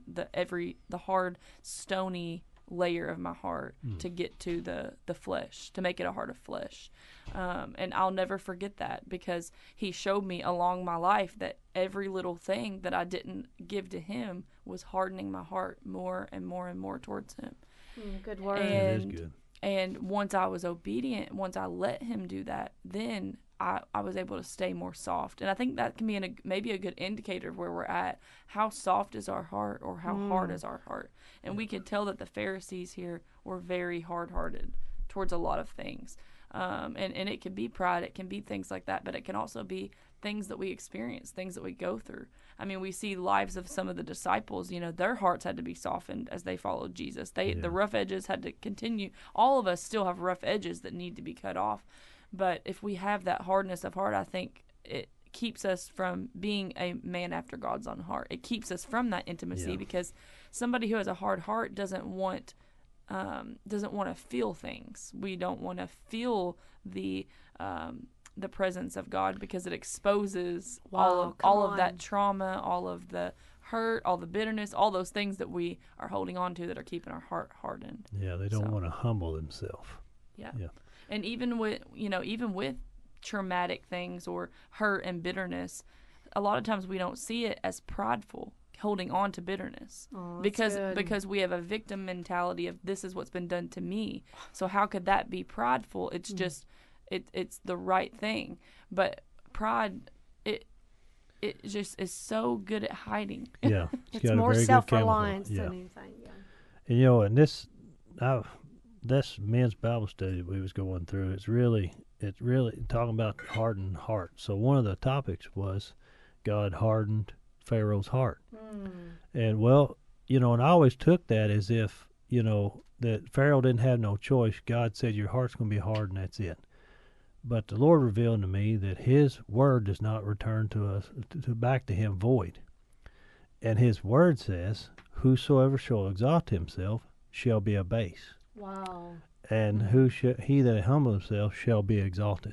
S3: stony layer of my heart to get to the flesh, to make it a heart of flesh. And I'll never forget that, because he showed me along my life that every little thing that I didn't give to him was hardening my heart more and more and more towards him.
S4: Good word.
S2: That is good.
S3: And once I was obedient, once I let him do that, then I was able to stay more soft. And I think that can be maybe a good indicator of where we're at. How soft is our heart, or how hard is our heart? And we could tell that the Pharisees here were very hard-hearted towards a lot of things. And it can be pride, it can be things like that, but it can also be things that we experience, things that we go through. I mean, we see lives of some of the disciples, their hearts had to be softened as they followed Jesus. The rough edges had to continue. All of us still have rough edges that need to be cut off. But if we have that hardness of heart, I think it keeps us from being a man after God's own heart. It keeps us from that intimacy, because somebody who has a hard heart doesn't want to feel things. We don't want to feel the presence of God, because it exposes all of that trauma, all of the hurt, all the bitterness, all those things that we are holding on to that are keeping our heart hardened.
S2: Yeah, they don't want to humble themselves.
S3: Yeah. And even with traumatic things or hurt and bitterness, a lot of times we don't see it as prideful, holding on to bitterness, because we have a victim mentality of this is what's been done to me. So how could that be prideful? It's just it's the right thing. But pride, it just is so good at hiding.
S2: Yeah,
S4: it's more self-reliance than anything. Yeah.
S2: And this men's Bible study that we was going through, it's really talking about hardened heart. So one of the topics was God hardened Pharaoh's heart. And and I always took that as if, that Pharaoh didn't have no choice. God said your heart's going to be hard and that's it. But the Lord revealed to me that his word does not return to us back to him void. And his word says, whosoever shall exalt himself shall be abased.
S4: Wow.
S2: And he that humbles himself shall be exalted.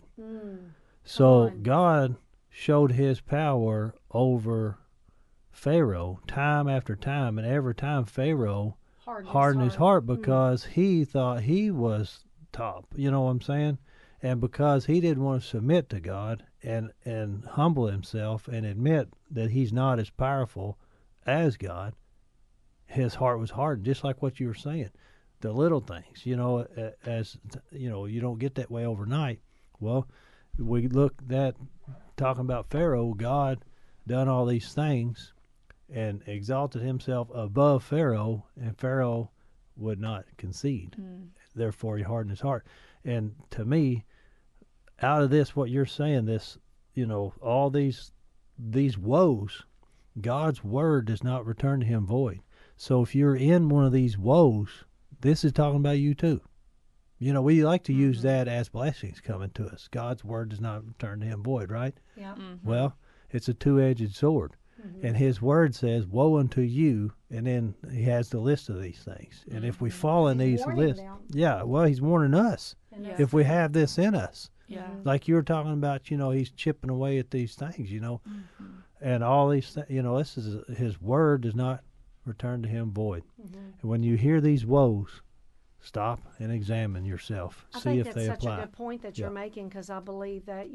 S2: So God showed his power over Pharaoh time after time, and every time Pharaoh hardened his heart because he thought he was top. You know what I'm saying? And because he didn't want to submit to God and humble himself and admit that he's not as powerful as God, his heart was hardened, just like what you were saying. The little things, you don't get that way overnight. Well, we look at talking about Pharaoh. God done all these things and exalted himself above Pharaoh, and Pharaoh would not concede. Therefore, he hardened his heart. And to me, out of this, what you're saying, this, all these woes, God's word does not return to him void. So if you're in one of these woes, this is talking about you too. We like to use that as blessings coming to us. God's word does not return to him void, right?
S4: Yeah.
S2: Well, it's a two-edged sword. And his word says, woe unto you, and then he has the list of these things. And if we fall in
S4: He's
S2: these
S4: warning
S2: lists,
S4: them.
S2: he's warning us.
S4: And
S3: Yeah.
S4: that's
S2: If we
S4: good.
S2: have this in us,
S3: Yeah.
S2: like you were talking about, he's chipping away at these things, and all these things, this is his word does not return to him void. And when you hear these woes, stop and examine yourself.
S4: I
S2: See
S4: think
S2: if
S4: that's
S2: they
S4: such
S2: apply.
S4: a good point that you're
S2: Yeah.
S4: making, because I believe that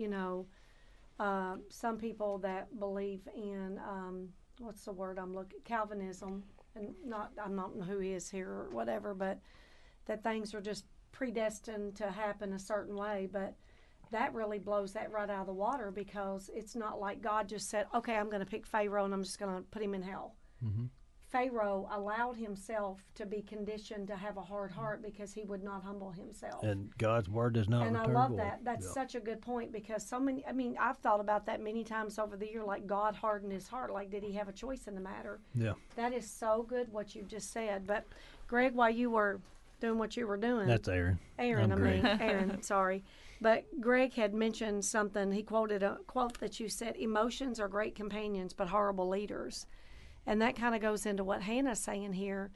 S4: some people that believe in what's the word I'm looking, Calvinism, and I'm not who he is here or whatever, but that things are just predestined to happen a certain way. But that really blows that right out of the water, because it's not like God just said, okay, I'm going to pick Pharaoh and I'm just going to put him in hell. Pharaoh allowed himself to be conditioned to have a hard heart because he would not humble himself.
S2: And God's word does not
S4: And I
S2: return
S4: love
S2: void.
S4: that. That's such a good point, because so many, I've thought about that many times over the year, like God hardened his heart. Like, did he have a choice in the matter?
S2: Yeah.
S4: That is so good what you just said. But, Greg, while you were doing what you were doing,
S2: That's Aaron. I'm Greg.
S4: Aaron, sorry. But Greg had mentioned something. He quoted a quote that you said, emotions are great companions, but horrible leaders. And that kind of goes into what Hannah's saying here.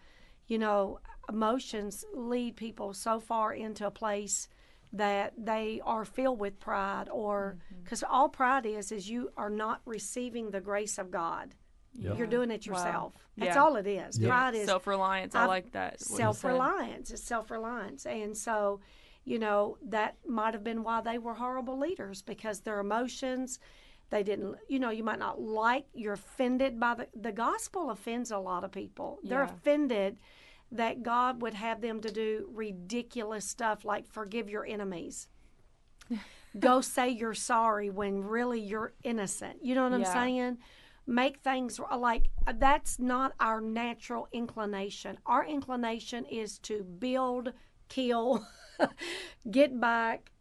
S4: Emotions lead people so far into a place that they are filled with pride, or because all pride is you are not receiving the grace of God.
S2: Yep.
S4: You're doing it
S3: Wow.
S4: yourself. That's
S3: Yeah.
S4: all it is.
S2: Yep.
S4: Pride is
S3: Self-reliance. I like that. what you said.
S4: self-reliance. It's self-reliance. And so, that might have been why they were horrible leaders, because their emotions, they didn't, you might not like, you're offended by the gospel offends a lot of people. They're
S3: Yeah.
S4: offended that God would have them to do ridiculous stuff like forgive your enemies. Go say you're sorry when really you're innocent. You know what I'm
S3: Yeah.
S4: saying? Make things like, that's not our natural inclination. Our inclination is to build, kill, get back,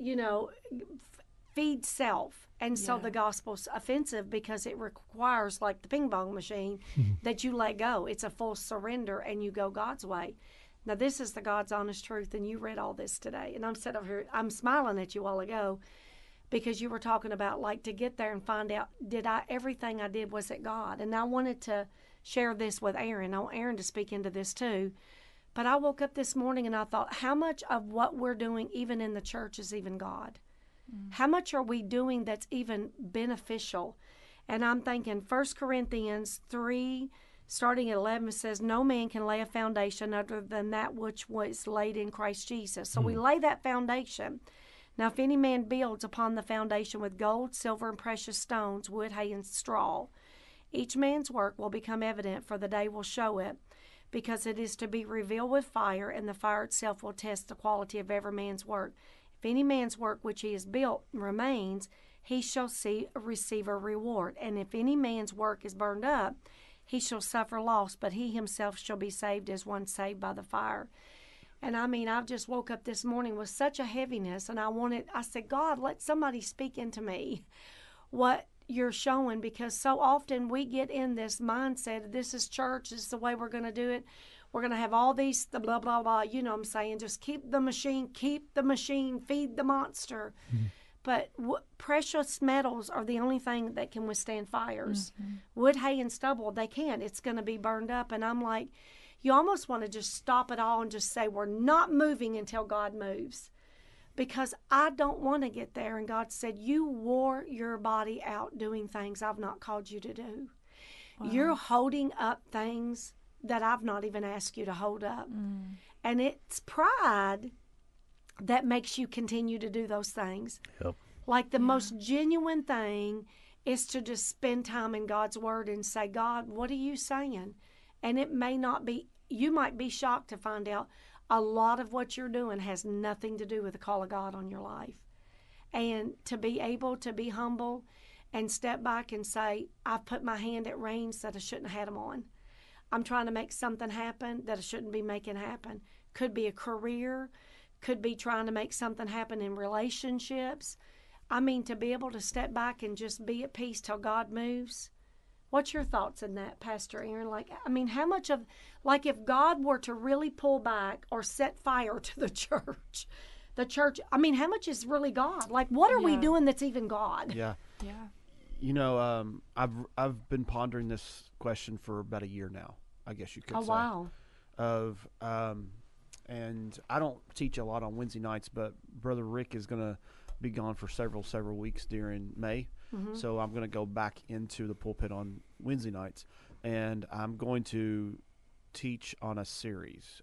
S4: feed self. And so
S3: Yeah.
S4: the gospel's offensive because it requires, like the ping pong machine, that you let go. It's a full surrender and you go God's way. Now, this is the God's honest truth, and you read all this today. And I'm sitting over here, I'm smiling at you a while ago because you were talking about, like, to get there and find out, everything I did, was it God? And I wanted to share this with Aaron. I want Aaron to speak into this too. But I woke up this morning and I thought, how much of what we're doing, even in the church, is even God? How much are we doing that's even beneficial? And I'm thinking 1 Corinthians 3, starting at 11, says, no man can lay a foundation other than that which was laid in Christ Jesus. So we lay that foundation. Now, if any man builds upon the foundation with gold, silver, and precious stones, wood, hay, and straw, each man's work will become evident, for the day will show it, because it is to be revealed with fire, and the fire itself will test the quality of every man's work. If any man's work which he has built remains, he shall receive a reward. And if any man's work is burned up, he shall suffer loss, but he himself shall be saved as one saved by the fire. And I've just woke up this morning with such a heaviness, and I said, God, let somebody speak into me what you're showing, because so often we get in this mindset, this is church, this is the way we're going to do it. We're going to have all these, the blah, blah, blah, you know what I'm saying, just keep the machine, feed the monster. Mm-hmm. But precious metals are the only thing that can withstand fires. Mm-hmm. Wood, hay, and stubble, they can't. It's going to be burned up. And I'm like, you almost want to just stop it all and just say, we're not moving until God moves. Because I don't want to get there. And God said, you wore your body out doing things I've not called you to do. Wow. You're holding up things that I've not even asked you to hold up. Mm. And it's pride that makes you continue to do those things.
S2: Yep.
S4: Like the most genuine thing is to just spend time in God's Word and say, God, what are you saying? And it may not be, you might be shocked to find out a lot of what you're doing has nothing to do with the call of God on your life. And to be able to be humble and step back and say, I've put my hand at reins that I shouldn't have had them on. I'm trying to make something happen that I shouldn't be making happen. Could be a career, could be trying to make something happen in relationships. I mean, to be able to step back and just be at peace till God moves. What's your thoughts on that, Pastor Aaron? Like, I mean, how much of, like, if God were to really pull back or set fire to the church, I mean, how much is really God? Like, what are we
S3: Yeah.
S4: doing that's even God?
S1: Yeah.
S3: Yeah.
S1: You know, I've been pondering this question for about a year now, I guess you could
S4: Oh,
S1: say.
S4: wow.
S1: And I don't teach a lot on Wednesday nights, but Brother Rick is going to be gone for several weeks during May. So I'm going to go back into the pulpit on Wednesday nights, and I'm going to teach on a series.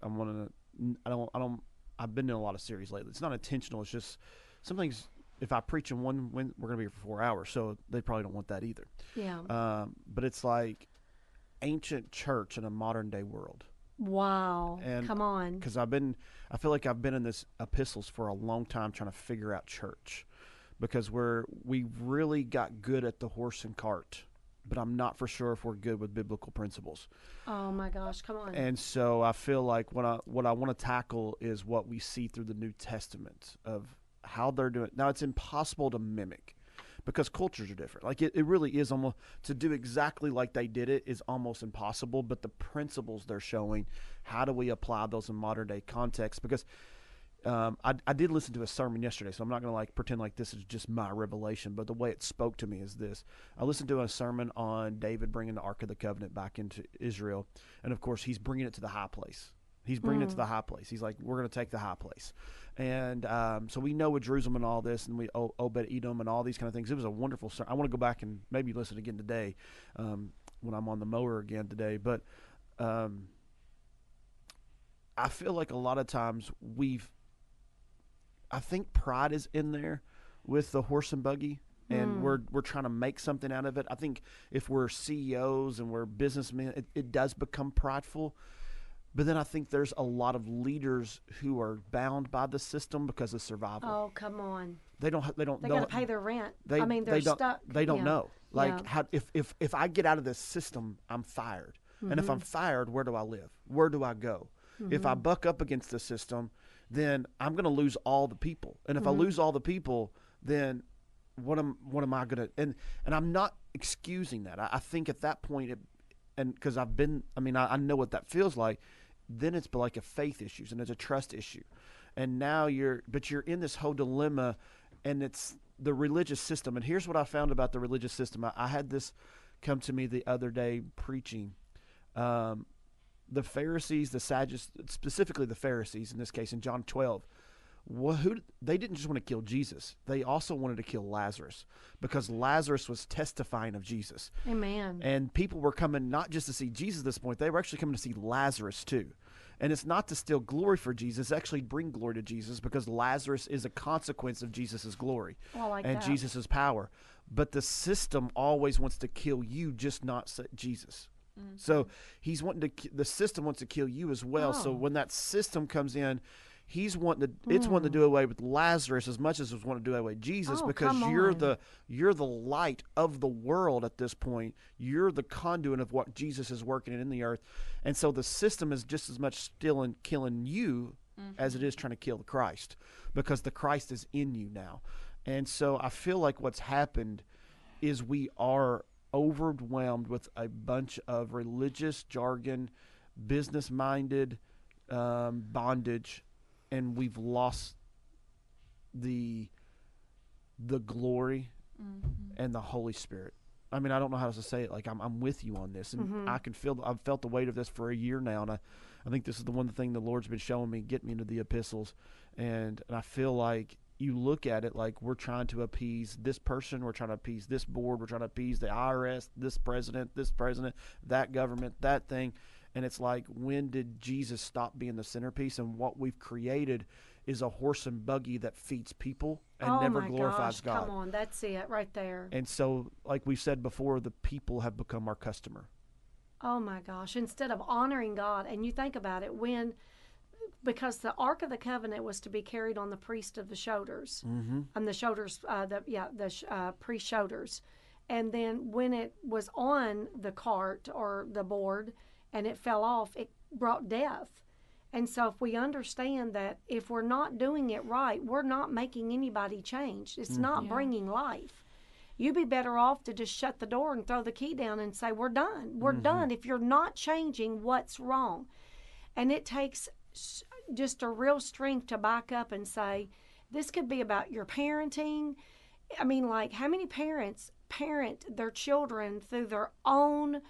S1: I've been in a lot of series lately. It's not intentional. It's just some things. If I preach in one, we're going to be here for 4 hours, so they probably don't want that either.
S4: Yeah.
S1: But it's like ancient church in a modern day world.
S4: Wow.
S1: And
S4: Come on.
S1: because I feel like I've been in this epistles for a long time trying to figure out church, because we really got good at the horse and cart, but I'm not for sure if we're good with biblical principles.
S4: Oh, my gosh. Come on.
S1: And so I feel like what I want to tackle is what we see through the New Testament of how they're doing. Now, it's impossible to mimic because cultures are different. Like it really is almost, to do exactly like they did it is almost impossible, but the principles they're showing, how do we apply those in modern day context? Because I did listen to a sermon yesterday, so I'm not going to like pretend like this is just my revelation, but the way it spoke to me is this. I listened to a sermon on David bringing the Ark of the Covenant back into Israel, and of course he's bringing it to the high place. He's bringing it to the high place. He's like, we're going to take the high place. And so we know with Jerusalem and all this, and we Obed-Edom and all these kind of things. It was a wonderful sermon. I want to go back and maybe listen again today when I'm on the mower again today. But I feel like a lot of times I think pride is in there with the horse and buggy, and we're trying to make something out of it. I think if we're CEOs and we're businessmen, it does become prideful. But then I think there's a lot of leaders who are bound by the system because of survival.
S4: Oh, come on.
S1: They got to
S4: pay their rent.
S1: They're
S4: stuck.
S1: They don't
S4: Yeah.
S1: know. Like
S4: Yeah.
S1: how if I get out of this system, I'm fired. And if I'm fired, where do I live? Where do I go? If I buck up against the system, then I'm going to lose all the people. And if I lose all the people, then what am I going to? And I'm not excusing that. I think at that point, and because I know what that feels like. Then it's like a faith issue and it's a trust issue, and now you're in this whole dilemma, and it's the religious system. And here's what I found about the religious system. I had this come to me the other day preaching. The Pharisees, the Sadducees, specifically the Pharisees in this case in John 12, they didn't just want to kill Jesus. They also wanted to kill Lazarus because Lazarus was testifying of Jesus.
S4: Amen.
S1: And people were coming not just to see Jesus at this point, they were actually coming to see Lazarus too. And it's not to steal glory for Jesus, actually bring glory to Jesus, because Lazarus is a consequence of Jesus' glory and Jesus' power. But the system always wants to kill you, just not Jesus. Mm-hmm. So the system wants to kill you as well. Oh. So when that system comes in, it's wanting to do away with Lazarus as much as it's wanting to do away with Jesus, because you're the light of the world at this point. You're the conduit of what Jesus is working in the earth. And so the system is just as much still in killing you as it is trying to kill the Christ, because the Christ is in you now. And so I feel like what's happened is we are overwhelmed with a bunch of religious jargon, business-minded bondage, and we've lost the glory and the Holy Spirit. I mean, I don't know how else to say it. Like, I'm with you on this, and I've felt the weight of this for a year now, and I think this is the one thing the Lord's been showing me, getting me into the epistles, and I feel like you look at it like we're trying to appease this person, we're trying to appease this board, we're trying to appease the IRS, this president, that government, that thing. And it's like, when did Jesus stop being the centerpiece? And what we've created is a horse and buggy that feeds people and never glorifies God.
S4: Come on, that's it right there.
S1: And so, like we said before, the people have become our customer.
S4: Oh my gosh, instead of honoring God. And you think about it, because the Ark of the Covenant was to be carried on the priest of the shoulders, and the shoulders, priest shoulders. And then when it was on the cart or the board, and it fell off, it brought death. And so if we understand that if we're not doing it right, we're not making anybody change. It's not bringing life. You'd be better off to just shut the door and throw the key down and say, we're done. We're done if you're not changing what's wrong. And it takes just a real strength to back up and say, this could be about your parenting. I mean, like, how many parents parent their children through their own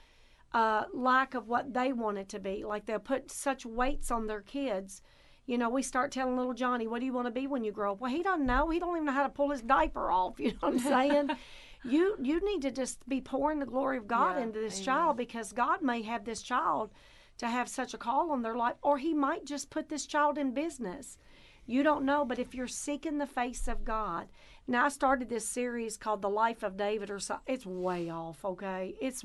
S4: lack of what they want it to be? Like, they'll put such weights on their kids. You know, we start telling little Johnny, what do you want to be when you grow up? Well, he doesn't know. He don't even know how to pull his diaper off. You know what I'm saying? You need to just be pouring the glory of God into this child, because God may have this child to have such a call on their life, or he might just put this child in business. You don't know, but if you're seeking the face of God. Now, I started this series called The Life of David, or so. It's way off, okay? It's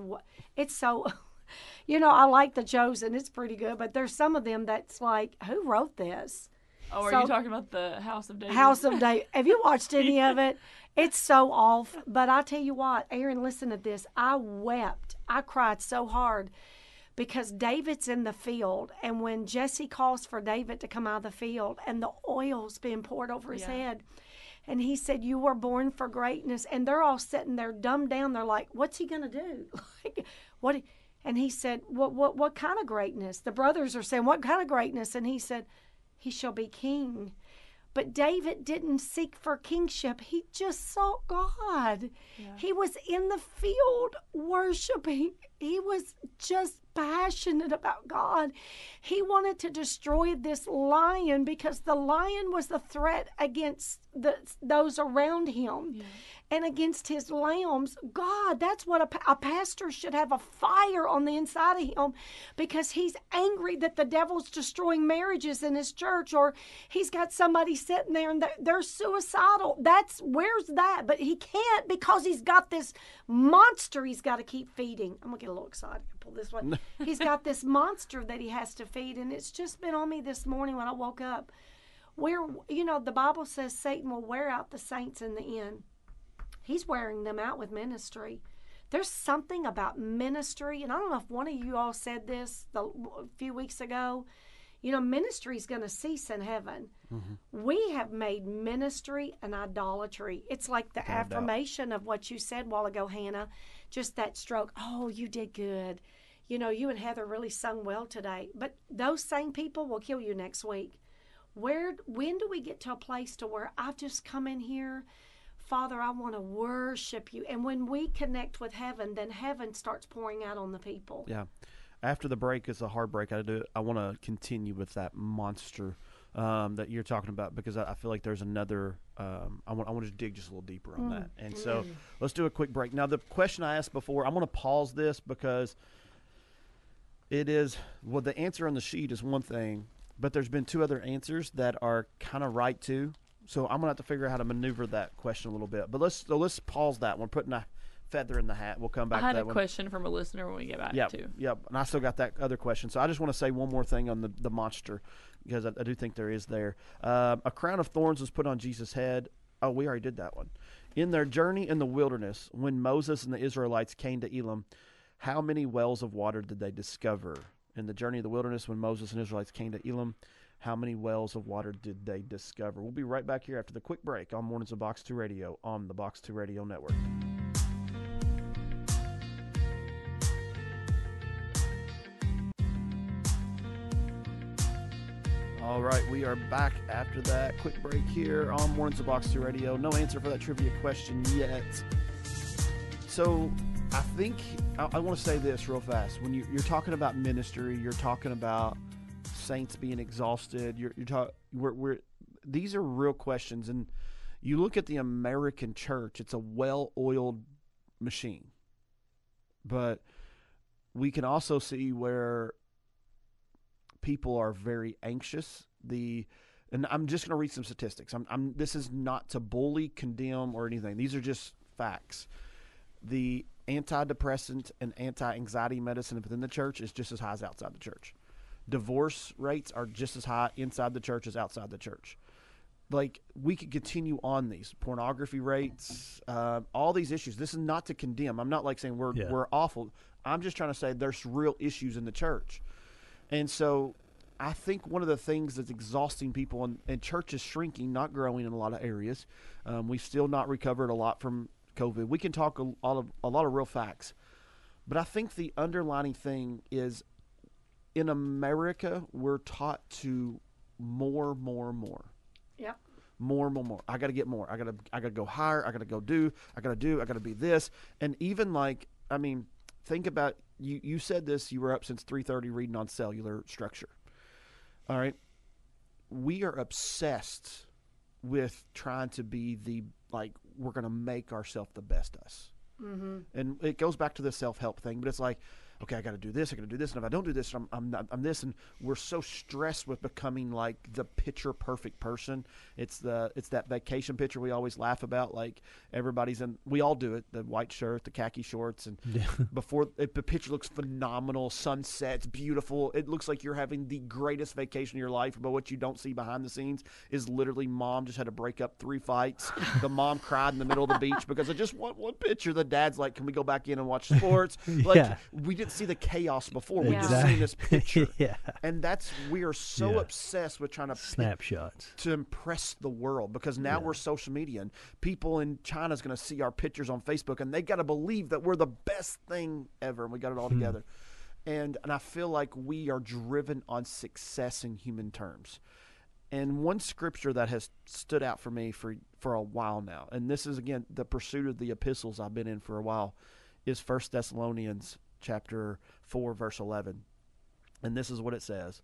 S4: so, you know, I like The Chosen. It's pretty good, but there's some of them that's like, who wrote this?
S3: Oh, are you talking about the House of David?
S4: House of David. Have you watched any of it? It's so off. But I tell you what, Aaron, listen to this. I wept. I cried so hard because David's in the field. And when Jesse calls for David to come out of the field and the oil's being poured over his head, and he said, you were born for greatness. And they're all sitting there dumbed down. They're like, what's he going to do? Like, what? And he said, what kind of greatness? The brothers are saying, what kind of greatness? And he said, he shall be king. But David didn't seek for kingship. He just sought God. Yeah. He was in the field worshiping. He was just passionate about God. He wanted to destroy this lion because the lion was the threat against those around him. Yeah. And against his lambs. God, that's what a pastor should have, a fire on the inside of him, because he's angry that the devil's destroying marriages in his church, or he's got somebody sitting there and they're suicidal. Where's that? But he can't, because he's got this monster he's got to keep feeding. I'm going to get a little excited. Pull this one. He's got this monster that he has to feed, and it's just been on me this morning when I woke up. Where, you know, the Bible says Satan will wear out the saints in the end. He's wearing them out with ministry. There's something about ministry, and I don't know if one of you all said this a few weeks ago. You know, ministry is going to cease in heaven. Mm-hmm. We have made ministry an idolatry. It's like the affirmation of what you said a while ago, Hannah. Just that stroke. Oh, you did good. You know, you and Heather really sung well today. But those same people will kill you next week. When do we get to a place to where I've just come in here, Father, I want to worship you. And when we connect with heaven, then heaven starts pouring out on the people.
S1: Yeah. After the break is a hard break. I want to continue with that monster that you're talking about, because I feel like there's another. I want to dig just a little deeper on that. And so let's do a quick break. Now, the question I asked before, I'm going to pause this because it is, well, the answer on the sheet is one thing, but there's been two other answers that are kind of right too. So I'm going to have to figure out how to maneuver that question a little bit. But let's pause that one, putting a feather in the hat. We'll come back to that one.
S3: I had a question from a listener when we get back, too.
S1: Yep, and I still got that other question. So I just want to say one more thing on the monster, because I do think there is there. A crown of thorns was put on Jesus' head. Oh, we already did that one. In their journey in the wilderness, when Moses and the Israelites came to Elim, how many wells of water did they discover? In the journey of the wilderness, when Moses and Israelites came to Elim, how many wells of water did they discover? We'll be right back here after the quick break on Mornings of Box 2 Radio on the Box 2 Radio Network. All right, we are back after that quick break here on Mornings of Box 2 Radio. No answer for that trivia question yet. So I think I want to say this real fast. When you're talking about ministry, you're talking about saints being exhausted. These are real questions, and you look at the American church. It's a well-oiled machine, but we can also see where people are very anxious. And I'm just going to read some statistics. This is not to bully, condemn, or anything. These are just facts. The antidepressant and anti-anxiety medicine within the church is just as high as outside the church. Divorce rates are just as high inside the church as outside the church. like we could continue on these pornography rates, all these issues. This is not to condemn. I'm not like saying we're awful. I'm just trying to say there's real issues in the church. And so I think one of the things that's exhausting people, and church is shrinking, not growing in a lot of areas. We've still not recovered a lot from COVID. We can talk a lot of real facts. But I think the underlining thing is in America, we're taught to more.
S4: Yep.
S1: More. I got to get more. I got to go higher. I got to be this. And even like, I mean, think about, you said this, you were up since 3:30 reading on cellular structure. All right. We are obsessed with trying to be we're going to make ourselves the best us. Mm-hmm. And it goes back to the self-help thing, but it's like, okay, I got to do this. And if I don't do this, I'm this. And we're so stressed with becoming like the picture perfect person. It's that vacation picture we always laugh about. Like everybody's we all do it. The white shirt, the khaki shorts. And before the picture looks phenomenal, sunsets, beautiful. It looks like you're having the greatest vacation of your life. But what you don't see behind the scenes is literally mom just had to break up 3 fights. The mom cried in the middle of the beach because I just want one picture. The dad's like, can we go back in and watch sports? Like we didn't see the chaos before. We just seen this picture. And we are so obsessed with trying to
S2: snapshots
S1: to impress the world, because now we're social media, and people in China's going to see our pictures on Facebook, and they got to believe that we're the best thing ever, and we got it all together. And I feel like we are driven on success in human terms. And one scripture that has stood out for me for a while now, and this is again the pursuit of the epistles I've been in for a while, is 1 Thessalonians chapter 4, verse 11. And this is what it says.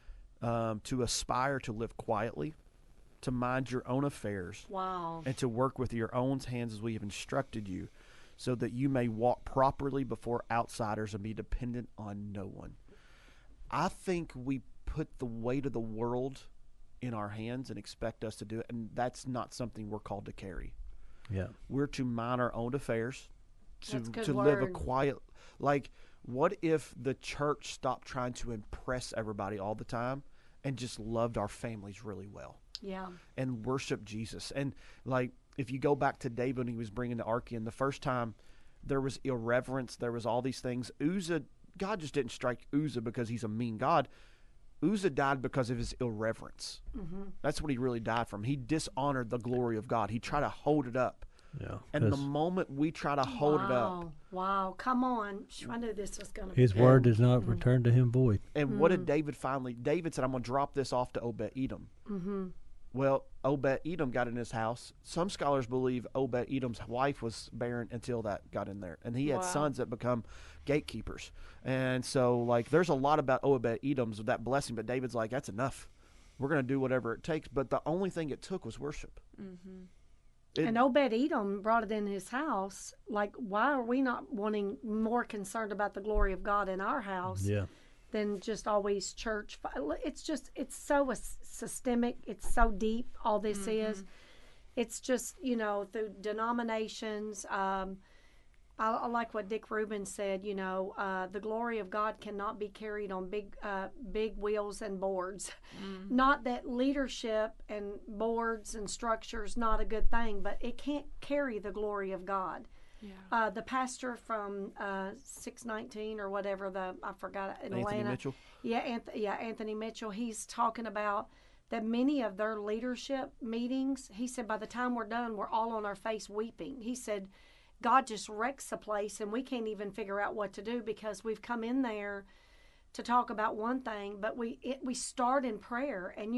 S1: To aspire to live quietly, to mind your own affairs, and to work with your own hands as we have instructed you, so that you may walk properly before outsiders and be dependent on no one. I think we put the weight of the world in our hands and expect us to do it, and that's not something we're called to carry.
S2: Yeah.
S1: We're to mind our own affairs, to
S4: word.
S1: live a quiet, like, what if the church stopped trying to impress everybody all the time and just loved our families really well?
S4: Yeah.
S1: And worship Jesus. And like, if you go back to David when he was bringing the ark in, the first time there was irreverence, there was all these things. Uzzah, God just didn't strike Uzzah because he's a mean God. Uzzah died because of his irreverence. Mm-hmm. That's what he really died from. He dishonored the glory of God. He tried to hold it up.
S2: Yeah,
S1: and the moment we try to hold it up.
S4: Wow, come on. I knew this was going to be.
S2: His word does not return to him void.
S1: And what did David finally? David said, I'm going to drop this off to Obed-Edom. Mm-hmm. Well, Obed-Edom got in his house. Some scholars believe Obed-Edom's wife was barren until that got in there. And he had sons that become gatekeepers. And so, like, there's a lot about Obed-Edom's, that blessing. But David's like, that's enough. We're going to do whatever it takes. But the only thing it took was worship.
S4: Mm-hmm. And Obed-Edom brought it in his house. Like, why are we not more concerned about the glory of God in our house than just always church? It's so systemic. It's so deep, all this is. It's just, through denominations. I like what Dick Rubin said, the glory of God cannot be carried on big wheels and boards. Not that leadership and boards and structures not a good thing, but it can't carry the glory of God. Yeah. The pastor from 619 or whatever, I forgot, in
S1: Anthony
S4: Atlanta.
S1: Mitchell.
S4: Anthony Mitchell. He's talking about that many of their leadership meetings, he said, by the time we're done, we're all on our face weeping. He said, God just wrecks the place, and we can't even figure out what to do because we've come in there to talk about one thing, but we start in prayer, and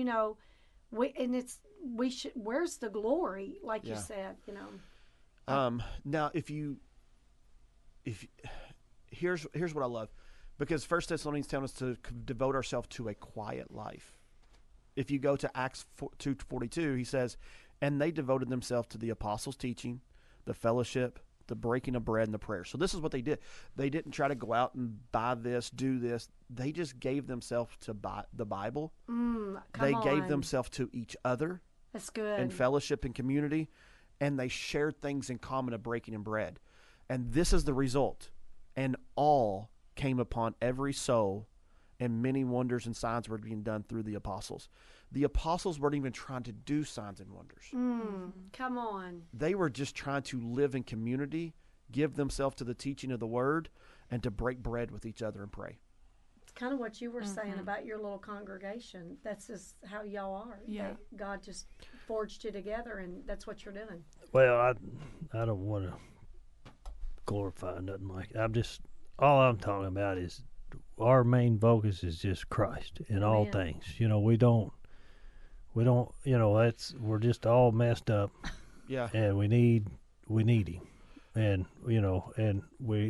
S4: where's the glory, like you said,
S1: Now, here's what I love, because 1 Thessalonians tells us to devote ourselves to a quiet life. If you go to Acts 2:42, he says, and they devoted themselves to the apostles' teaching, the fellowship, the breaking of bread, and the prayer. So this is what they did. They didn't try to go out and buy this, do this. They just gave themselves to the Bible. They gave themselves to each other.
S4: That's good.
S1: And fellowship and community. And they shared things in common of breaking of bread. And this is the result. And all came upon every soul, and many wonders and signs were being done through the apostles. The apostles weren't even trying to do signs and wonders.
S4: Come on.
S1: They were just trying to live in community, give themselves to the teaching of the word, and to break bread with each other and pray.
S4: It's kind of what you were saying about your little congregation. That's just how y'all are.
S3: Yeah.
S4: God just forged you together, and that's what you're doing.
S2: Well, I don't want to glorify nothing like that. All I'm talking about is our main focus is just Christ in all
S4: Amen.
S2: things. We don't, we're just all messed up,
S1: Yeah.
S2: and we need him, and and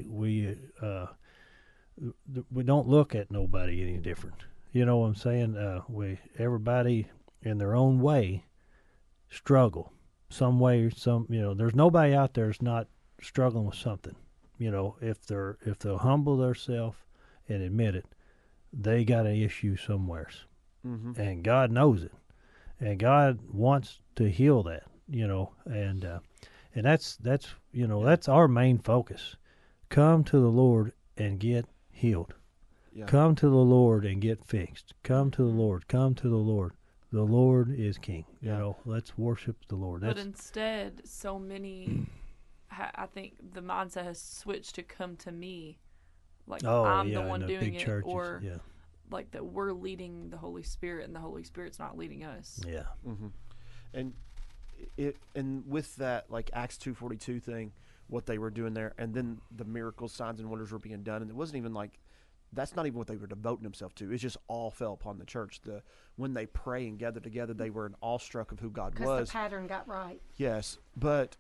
S2: we don't look at nobody any different. You know what I'm saying? Everybody in their own way struggle some way. There's nobody out there that's not struggling with something. If they'll humble themselves and admit it, they got an issue somewheres, and God knows it, and God wants to heal that. And that's our main focus. Come to the Lord and get healed.
S1: Yeah.
S2: Come to the Lord and get fixed. Come to the Lord. Come to the Lord. The Lord is King.
S1: Yeah.
S2: Let's worship the Lord.
S3: But instead, so many, I think the mindset has switched to come to me. Like, I'm the one
S2: in
S3: doing
S2: big
S3: it,
S2: churches,
S3: or
S2: yeah.
S3: like that we're leading the Holy Spirit and the Holy Spirit's not leading us.
S2: Yeah.
S1: And with that, like Acts 2:42 thing, what they were doing there, and then the miracles, signs, and wonders were being done, and it wasn't even like, that's not even what they were devoting themselves to. It just all fell upon the church. When they pray and gather together, they were awestruck of who God was.
S4: Because the pattern got right.
S1: Yes, but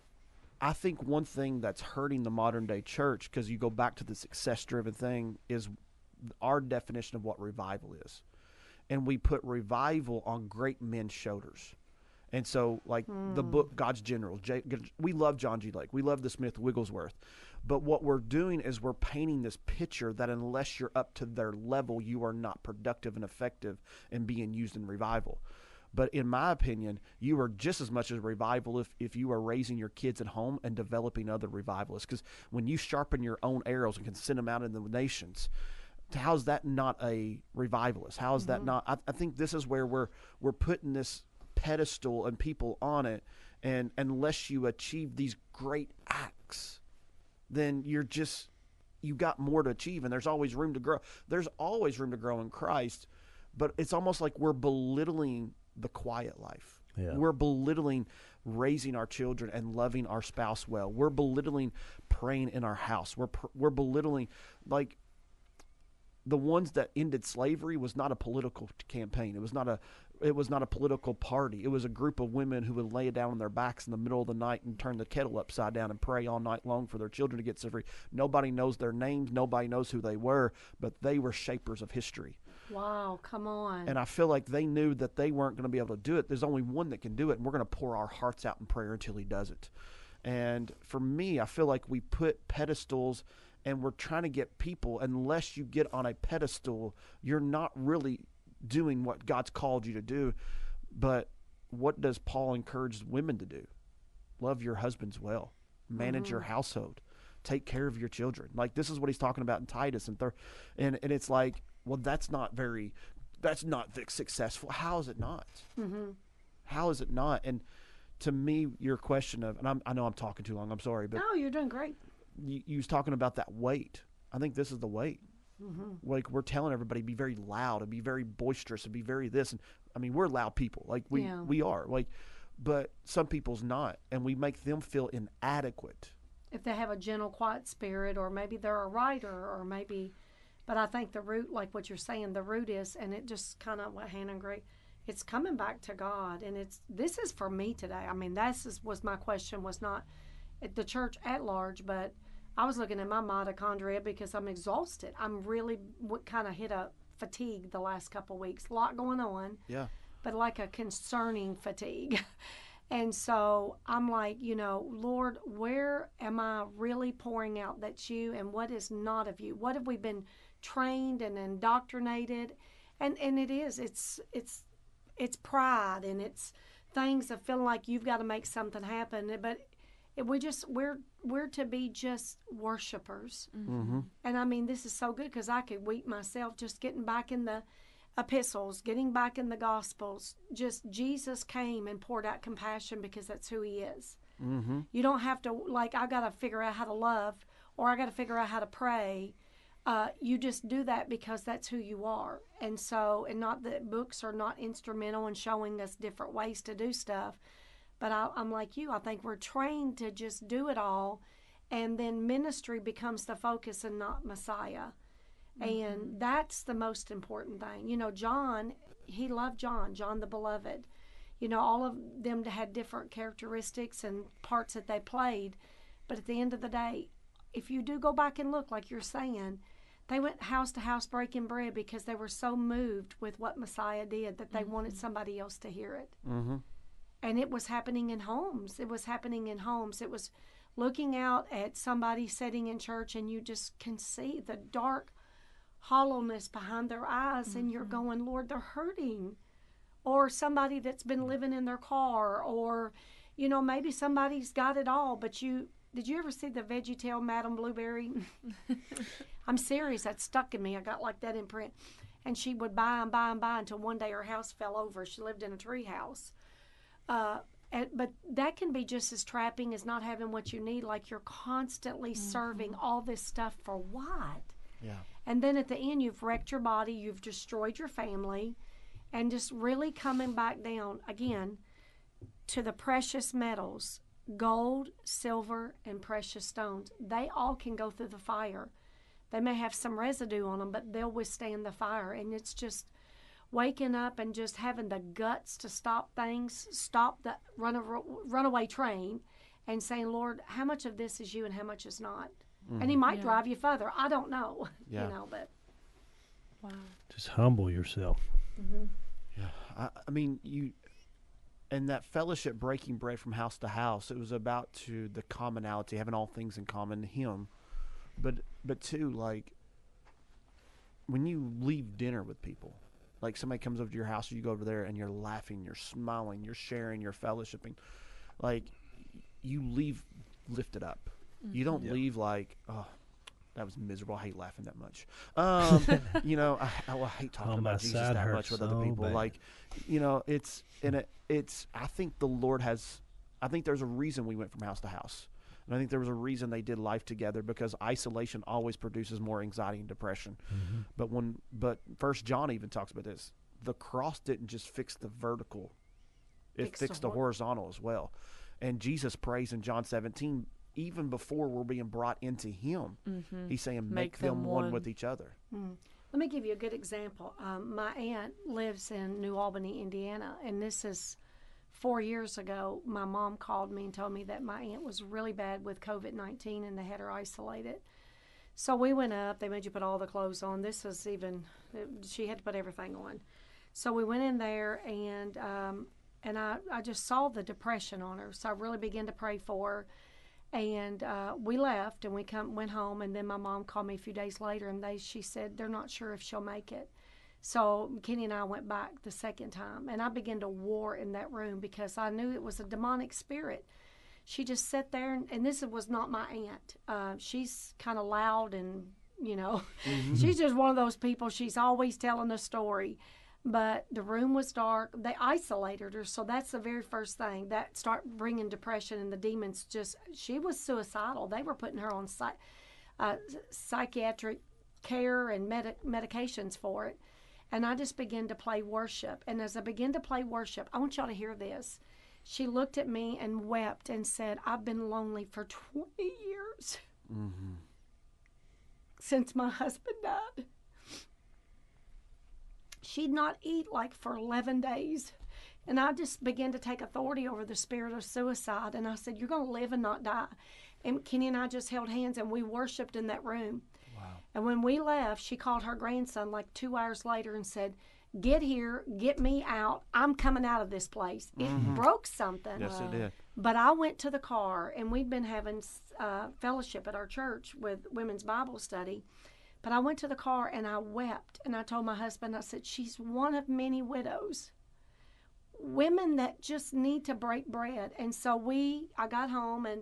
S1: I think one thing that's hurting the modern day church, because you go back to the success-driven thing, is our definition of what revival is. And we put revival on great men's shoulders. And so, like the book God's General, we love John G. Lake. We love the Smith Wigglesworth. But what we're doing is we're painting this picture that unless you're up to their level, you are not productive and effective in being used in revival. But in my opinion, you are just as much as revival if you are raising your kids at home and developing other revivalists. Because when you sharpen your own arrows and can send them out into the nations, how's that not a revivalist? How is that not? I think this is where we're putting this pedestal and people on it, and unless you achieve these great acts, then you got more to achieve, and there's always room to grow. There's always room to grow in Christ, but it's almost like we're belittling the quiet life.
S2: Yeah.
S1: We're belittling raising our children and loving our spouse well. We're belittling praying in our house. We're belittling, like, the ones that ended slavery was not a political campaign. It was not a political party. It was a group of women who would lay down on their backs in the middle of the night and turn the kettle upside down and pray all night long for their children to get set free. Nobody knows their names. Nobody knows who they were, but they were shapers of history.
S4: Wow, come on.
S1: And I feel like they knew that they weren't going to be able to do it. There's only one that can do it, and we're going to pour our hearts out in prayer until he does it. And for me, I feel like we put pedestals, and we're trying to get people, unless you get on a pedestal, you're not really doing what God's called you to do. But what does Paul encourage women to do? Love your husbands well. Manage your household. Take care of your children. Like, this is what he's talking about in Titus. And it's like, well, that's not successful. How is it not? How is it not? And to me, your question of, and I know I'm talking too long, I'm sorry, but
S4: No, you're doing great.
S1: you was talking about that weight. I think this is the weight. Like, we're telling everybody, be very loud and be very boisterous and be very this. And I mean, we're loud people. Like, we are. Like, but some people's not. And we make them feel inadequate.
S4: If they have a gentle, quiet spirit, or maybe they're a writer, or maybe, but I think the root, like what you're saying, the root is, and it just kind of what Hannah and Greg, it's coming back to God. And this is for me today. I mean, was my question, was not at the church at large, but I was looking at my mitochondria because I'm exhausted. I'm really kind of hit a fatigue the last couple of weeks. A lot going on.
S1: Yeah.
S4: But like a concerning fatigue. And so I'm like, Lord, where am I really pouring out that's you, and what is not of you? What have we been trained and indoctrinated? And it is. It's pride, and it's things of feeling like you've got to make something happen. But we're to be just worshipers.
S1: Mm-hmm.
S4: And I mean, this is so good because I could weep myself just getting back in the epistles, getting back in the gospels. Just Jesus came and poured out compassion because that's who he is.
S1: Mm-hmm.
S4: You don't have to, like, I got to figure out how to love or I got to figure out how to pray. You just do that because that's who you are. And so, and not that books are not instrumental in showing us different ways to do stuff. But I'm like you. I think we're trained to just do it all. And then ministry becomes the focus and not Messiah. And that's the most important thing. You know, John, he loved John the beloved. You know, all of them had different characteristics and parts that they played. But at the end of the day, if you do go back and look, like you're saying, they went house to house breaking bread because they were so moved with what Messiah did that they wanted somebody else to hear it.
S1: Mm-hmm.
S4: And it was happening in homes. It was happening in homes. It was looking out at somebody sitting in church and you just can see the dark hollowness behind their eyes and you're going, Lord, they're hurting. Or somebody that's been living in their car, or, you know, maybe somebody's got it all, but did you ever see the VeggieTale Madame Blueberry? I'm serious. That stuck in me. I got like that in print. And she would buy and buy and buy until one day her house fell over. She lived in a tree house. But that can be just as trapping as not having what you need. Like you're constantly serving all this stuff for what?
S1: Yeah.
S4: And then at the end, you've wrecked your body. You've destroyed your family. And just really coming back down, again, to the precious metals. Gold, silver, and precious stones. They all can go through the fire. They may have some residue on them, but they'll withstand the fire. And it's just waking up and just having the guts to stop things, stop the runaway train, and saying, Lord, how much of this is you and how much is not? And he might drive you further. I don't know.
S1: Yeah.
S4: You know, but.
S3: Wow.
S2: Just humble yourself.
S1: Yeah. I mean, and that fellowship, breaking bread from house to house, it was about the commonality, having all things in common, him. But too, like, when you leave dinner with people, like somebody comes over to your house, you go over there and you're laughing, you're smiling, you're sharing, you're fellowshipping, like, you leave lifted up. You don't leave like, oh, that was miserable. I hate laughing that much. You know, I hate talking about Jesus that much with other people. Bad. Like, you know, it's I think the Lord I think there's a reason we went from house to house. And I think there was a reason they did life together, because isolation always produces more anxiety and depression. But First John even talks about this. The cross didn't just fix the vertical. It fixed the horizontal as well. And Jesus prays in John 17, even before we're being brought into him, he's saying, make them one with each other.
S4: Let me give you a good example. My aunt lives in New Albany, Indiana, and this is 4 years ago. My mom called me and told me that my aunt was really bad with COVID-19 and they had her isolated. So we went up. They made you put all the clothes on. This was she had to put everything on. So we went in there, and I just saw the depression on her. So I really began to pray for her. And we left, and went home, and then my mom called me a few days later, and she said they're not sure if she'll make it. So Kenny and I went back the second time, and I began to war in that room because I knew it was a demonic spirit. She just sat there, and this was not my aunt. She's kind of loud, and, you know, she's just one of those people. She's always telling a story. But the room was dark. They isolated her, so that's the very first thing. That start bringing depression, and the demons she was suicidal. They were putting her on psychiatric care and medications for it. And I just began to play worship. And as I began to play worship, I want y'all to hear this. She looked at me and wept and said, I've been lonely for 20 years since my husband died. She'd not eat like for 11 days. And I just began to take authority over the spirit of suicide. And I said, you're going to live and not die. And Kenny and I just held hands, and we worshiped in that room.
S1: Wow.
S4: And when we left, she called her grandson like 2 hours later and said, get here, get me out. I'm coming out of this place. It broke something.
S1: Yes, it did.
S4: But I went to the car, and we'd been having fellowship at our church with women's Bible study. But I went to the car and I wept, and I told my husband, I said, she's one of many widows, women that just need to break bread. And so I got home, and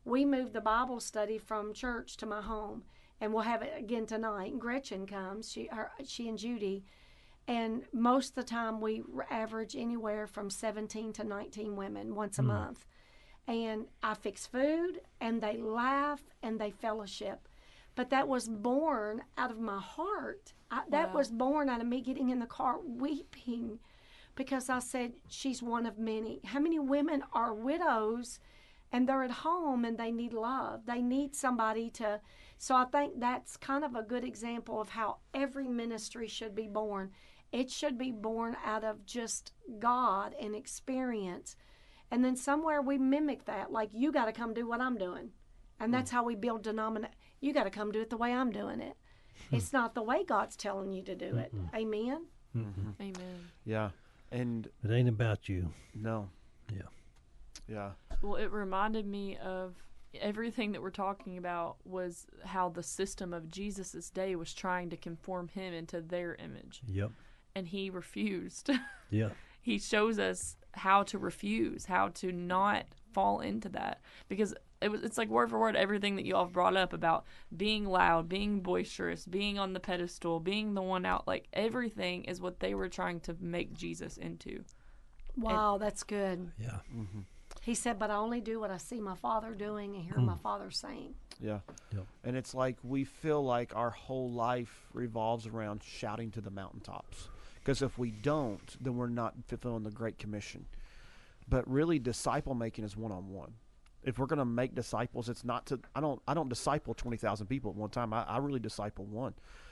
S4: we moved the Bible study from church to my home, and we'll have it again tonight. And Gretchen comes, she and Judy, and most of the time we average anywhere from 17 to 19 women once a month. And I fix food, and they laugh, and they fellowship. But that was born out of my heart. That was born out of me getting in the car weeping, because I said, she's one of many. How many women are widows and they're at home and they need love? They need somebody to. So I think that's kind of a good example of how every ministry should be born. It should be born out of just God and experience. And then somewhere we mimic that, like, you got to come do what I'm doing. And that's how we build denomination. You got to come do it the way I'm doing it. It's not the way God's telling you to do it. Amen?
S3: Amen.
S1: Yeah. And
S2: It ain't about you.
S1: no.
S2: Yeah.
S1: Yeah.
S3: Well, it reminded me of everything that we're talking about was how the system of Jesus's day was trying to conform him into their image,
S2: Yep.
S3: and he refused.
S2: Yeah.
S3: He shows us how to refuse, how to not fall into that, because it's like word for word everything that you all have brought up about being loud, being boisterous, being on the pedestal, being the one out. Like, everything is what they were trying to make Jesus into.
S4: Wow, that's good.
S2: Yeah.
S4: He said, but I only do what I see my Father doing and hear my Father saying.
S1: Yeah.
S2: Yep.
S1: And it's like we feel like our whole life revolves around shouting to the mountaintops. Because if we don't, then we're not fulfilling the Great Commission. But really, disciple making is one-on-one. If we're going to make disciples, it's not to. I don't disciple 20,000 people at one time. I really disciple one,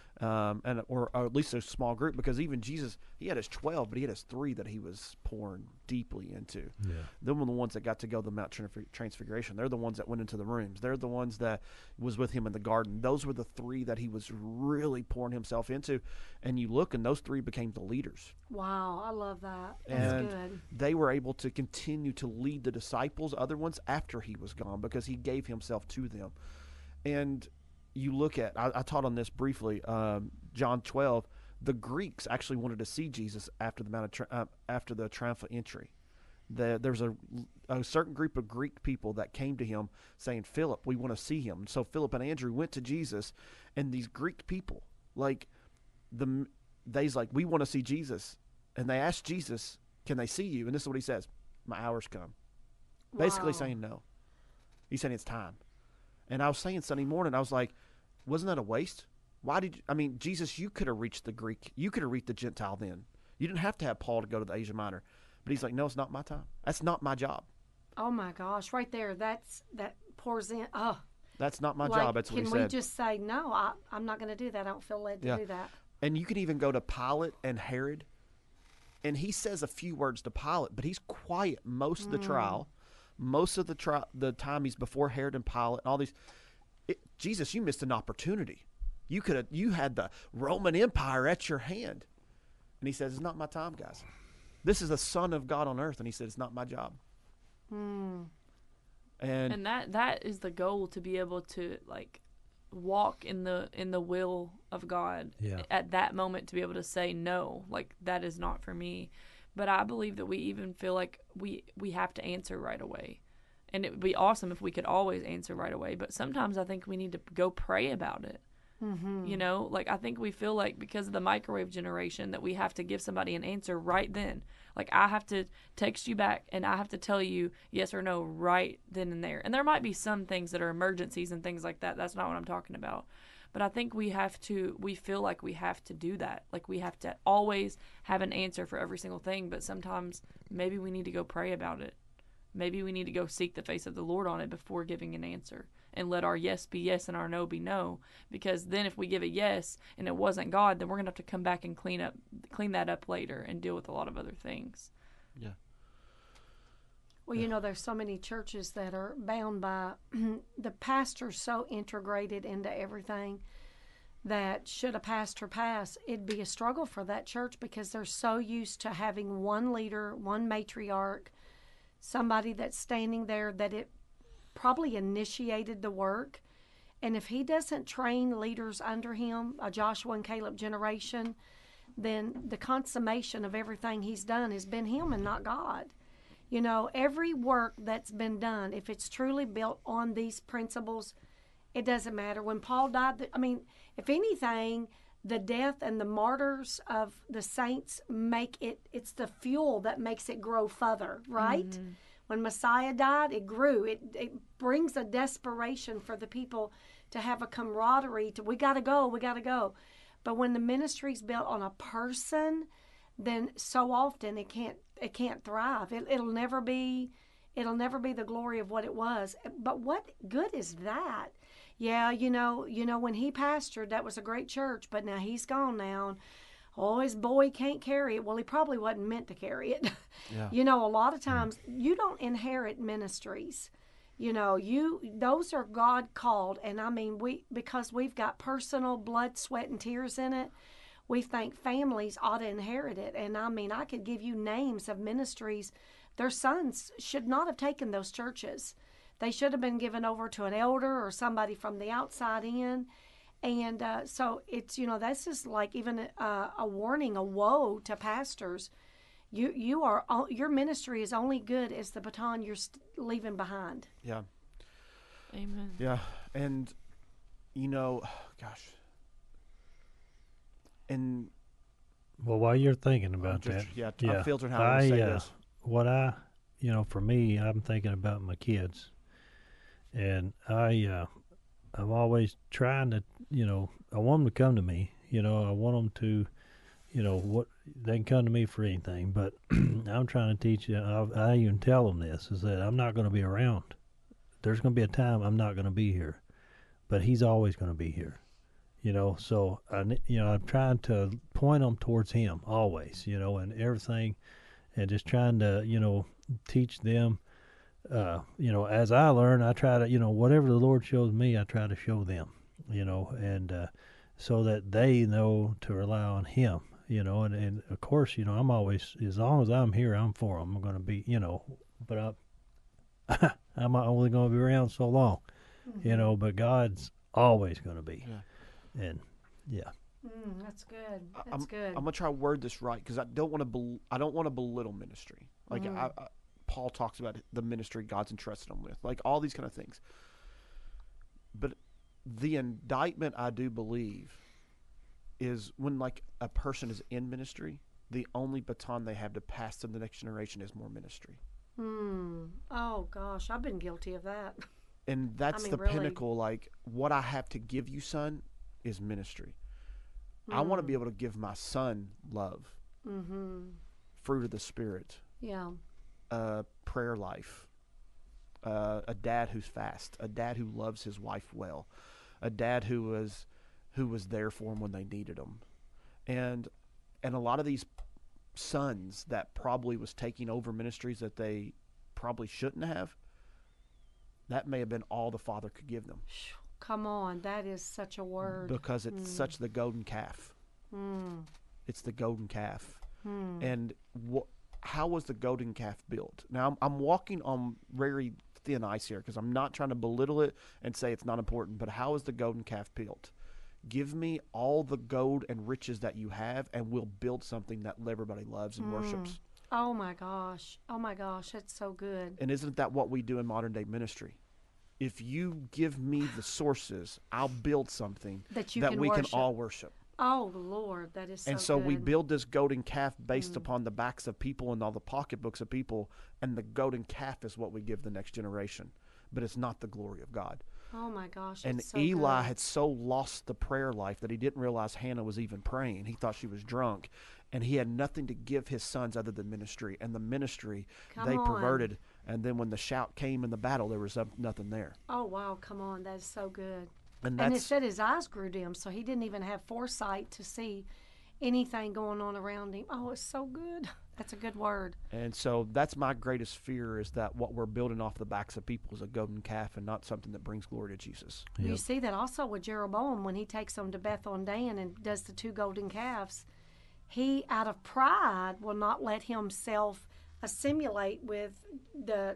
S1: or at least a small group. Because even Jesus, he had his 12, but he had his 3 that he was pouring deeply into.
S2: Yeah.
S1: Them were the ones that got to go to the Mount Transfiguration. They're the ones that went into the rooms. They're the ones that was with him in the garden. Those were the 3 that he was really pouring himself into. And you look, and those 3 became the leaders.
S4: Wow, I love that. That's
S1: And
S4: good.
S1: they were able to continue to lead the disciples, other ones, after he was gone, because he gave himself to them. And you look at, I taught on this briefly, John 12. The Greeks actually wanted to see Jesus after the after the triumphal entry. There's a certain group of Greek people that came to him saying, Philip, we want to see him. So Philip and Andrew went to Jesus, and these Greek people, like, they's like, we want to see Jesus. And they asked Jesus, can they see you? And this is what he says, my hour's come. Basically
S4: Wow.
S1: saying no. He's saying it's time. And I was saying Sunday morning, I was like, wasn't that a waste? Why did you, Jesus, you could have reached the Greek. You could have reached the Gentile then. You didn't have to have Paul to go to the Asia Minor. But he's like, no, it's not my time. That's not my job.
S4: Oh my gosh, right there. That pours in. Oh,
S1: That's not my
S4: like,
S1: job. That's what he
S4: can
S1: said.
S4: we just say, no, I'm not going to do that. I don't feel led to
S1: Yeah.
S4: do that.
S1: And you can even go to Pilate and Herod, and he says a few words to Pilate, but he's quiet most of the trial. Most of the time he's before Herod and Pilate and all these. Jesus, you missed an opportunity. You had the Roman Empire at your hand. And he says, it's not my time, guys. This is the Son of God on earth. And he said, it's not my job. And
S3: that is the goal, to be able to, like, walk in the will of God.
S2: Yeah.
S3: At that moment, to be able to say no, like, that is not for me. But I believe that we even feel like we have to answer right away. And it would be awesome if we could always answer right away. But sometimes I think we need to go pray about it. You know, like, I think we feel like because of the microwave generation that we have to give somebody an answer right then. Like, I have to text you back and I have to tell you yes or no right then and there. And there might be some things that are emergencies and things like that. That's not what I'm talking about. But I think we feel like we have to do that. Like, we have to always have an answer for every single thing. But sometimes maybe we need to go pray about it. Maybe we need to go seek the face of the Lord on it before giving an answer, and let our yes be yes and our no be no. Because then if we give a yes and it wasn't God, then we're going to have to come back and clean that up later and deal with a lot of other things.
S1: yeah.
S4: Well, you know, there's so many churches that are bound by the pastor's so integrated into everything that should a pastor pass, it'd be a struggle for that church because they're so used to having one leader, one matriarch, somebody that's standing there that it probably initiated the work. And if he doesn't train leaders under him, a Joshua and Caleb generation, then the consummation of everything he's done has been him and not God. You know, every work that's been done, if it's truly built on these principles, it doesn't matter. When Paul died, I mean, if anything, the death and the martyrs of the saints it's the fuel that makes it grow further, right? Mm-hmm. When Messiah died, it grew. It brings a desperation for the people to have a camaraderie we got to go. But when the ministry's built on a person, then so often it can't thrive. It'll never be the glory of what it was. But what good is that? Yeah, you know when he pastored, that was a great church, but now he's gone now. And, oh, his boy can't carry it. Well, he probably wasn't meant to carry it. Yeah. You know, a lot of times you don't inherit ministries. You know, those are God called, and I mean because we've got personal blood, sweat, and tears in it. We think families ought to inherit it, and I mean I could give you names of ministries. Their sons should not have taken those churches. They should have been given over to an elder or somebody from the outside in. And so it's, you know, that's just like even a warning, a woe to pastors. Your ministry is only good as the baton you're leaving behind.
S1: Yeah.
S3: Amen.
S1: Yeah. And, you know, gosh. And.
S2: Well, while you're thinking about that.
S1: Yeah. I'm filtering how I say this.
S2: For me, I'm thinking about my kids. And I'm always trying to, I want them to come to me. I want them to, they can come to me for anything. But I'm trying to teach you, I even tell them this, is that I'm not going to be around. There's going to be a time I'm not going to be here. But he's always going to be here. So, I'm trying to point them towards him always, and everything. And just trying to, teach them. As I learn, I try to, whatever the Lord shows me, I try to show them, and so that they know to rely on him, and of course, I'm always, as long as I'm here, I'm for them. I'm going to be, but I'm only going to be around so long, but God's always going to be. Yeah. And yeah.
S4: That's good. That's good.
S1: I'm gonna try to word this right because I don't want to belittle ministry. Like Paul talks about the ministry God's entrusted him with, like all these kind of things. But the indictment, I do believe, is when like a person is in ministry, the only baton they have to pass to the next generation is more ministry.
S4: Oh gosh, I've been guilty of that.
S1: And that's really pinnacle. Like what I have to give you, son, is ministry. I want to be able to give my son love, fruit of the Spirit, prayer life, a dad who's fast, a dad who loves his wife well, a dad who was there for him when they needed him, and a lot of these sons that probably was taking over ministries that they probably shouldn't have. That may have been all the father could give them.
S4: Come on, that is such a word.
S1: Because it's such the golden calf. It's the golden calf. And how was the golden calf built? Now, I'm walking on very thin ice here because I'm not trying to belittle it and say it's not important, but how is the golden calf built? Give me all the gold and riches that you have, and we'll build something that everybody loves and worships.
S4: Oh, my gosh. That's so good.
S1: And isn't that what we do in modern-day ministry? If you give me the sources, I'll build something that we can all worship.
S4: Oh, Lord, that is so
S1: And so
S4: good.
S1: we build this golden calf based upon the backs of people and all the pocketbooks of people, and the golden calf is what we give the next generation. But it's not the glory of God.
S4: Oh, my gosh,
S1: And
S4: so
S1: Eli
S4: good.
S1: had so lost the prayer life that he didn't realize Hannah was even praying. He thought she was drunk. And he had nothing to give his sons other than ministry. And the ministry, they perverted. And then when the shout came in the battle, there was nothing there.
S4: Oh, wow, come on. That is so good.
S1: And
S4: it said his eyes grew dim, so he didn't even have foresight to see anything going on around him. Oh, it's so good. That's a good word.
S1: And so that's my greatest fear, is that what we're building off the backs of people is a golden calf and not something that brings glory to Jesus.
S2: Yep.
S4: You see that also with Jeroboam when he takes them to Bethel and Dan and does the 2 golden calves. He, out of pride, will not let himself assimilate with the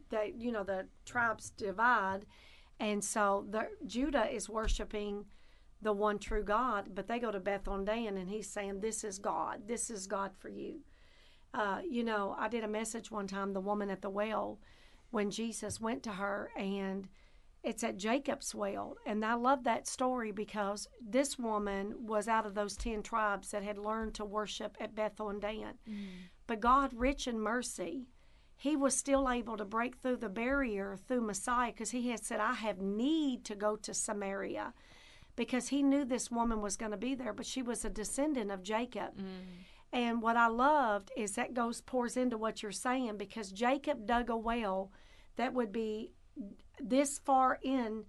S4: tribes divide. And so Judah is worshiping the one true God, but they go to Bethel and Dan, and he's saying, this is God for you. I did a message one time, the woman at the well, when Jesus went to her, and it's at Jacob's well. And I love that story because this woman was out of those 10 tribes that had learned to worship at Bethel and Dan. But God, rich in mercy, he was still able to break through the barrier through Messiah, because he had said, I have need to go to Samaria, because he knew this woman was going to be there, but she was a descendant of Jacob. And what I loved is that pours into what you're saying, because Jacob dug a well that would be this far in,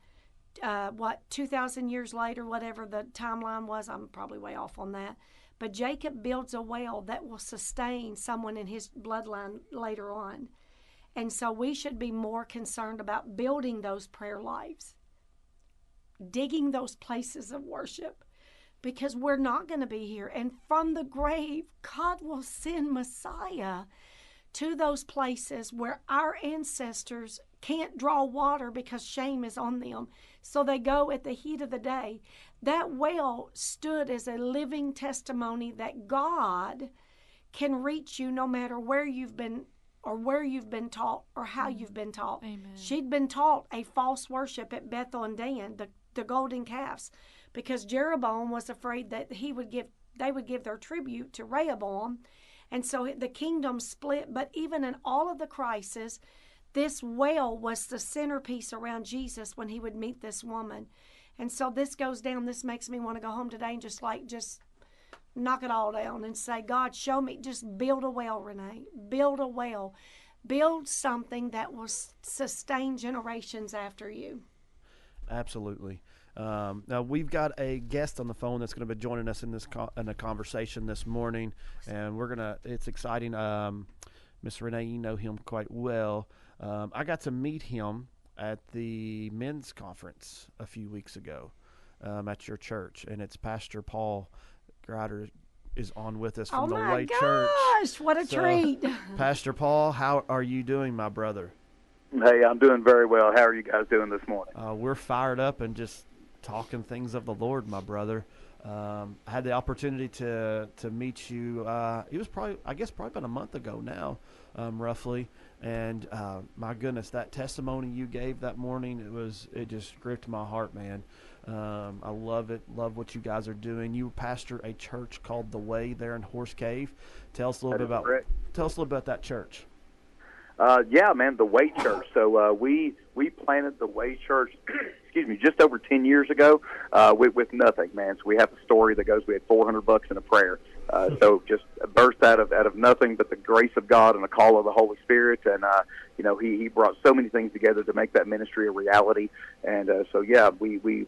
S4: 2,000 years later, whatever the timeline was. I'm probably way off on that. But Jacob builds a well that will sustain someone in his bloodline later on. And so we should be more concerned about building those prayer lives, digging those places of worship, because we're not going to be here. And from the grave, God will send Messiah to those places where our ancestors can't draw water because shame is on them. So they go at the heat of the day. That well stood as a living testimony that God can reach you no matter where you've been or where you've been taught or how you've been taught.
S3: Amen.
S4: She'd been taught a false worship at Bethel and Dan, the golden calves, because Jeroboam was afraid that they would give their tribute to Rehoboam. And so the kingdom split. But even in all of the crisis, this well was the centerpiece around Jesus when he would meet this woman. And so this goes down. This makes me want to go home today and just knock it all down and say, God, show me. Just build a well, Renee. Build a well. Build something that will sustain generations after you.
S1: Absolutely. Now we've got a guest on the phone that's going to be joining us in this in a conversation this morning, and it's exciting. Miss Renee, you know him quite well. I got to meet him at the men's conference a few weeks ago at your church, and it's Pastor Paul Grider is on with us from the Way Church.
S4: Oh my gosh, what a treat.
S1: Pastor Paul, how are you doing, my brother?
S5: Hey, I'm doing very well. How are you guys doing this morning?
S1: We're fired up and just talking things of the Lord, my brother. I had the opportunity to meet you. It was probably about a month ago now, roughly. And my goodness, that testimony you gave that morning, it just gripped my heart, man. I love it. Love what you guys are doing. You pastor a church called The Way there in Horse Cave. Tell us a little bit about that church.
S5: Yeah, man, The Way Church. So we planted The Way Church, just over 10 years ago with nothing, man. So we have a story that goes, we had $400 in a prayer. So just burst out of nothing but the grace of God and the call of the Holy Spirit. And, he brought so many things together to make that ministry a reality. And we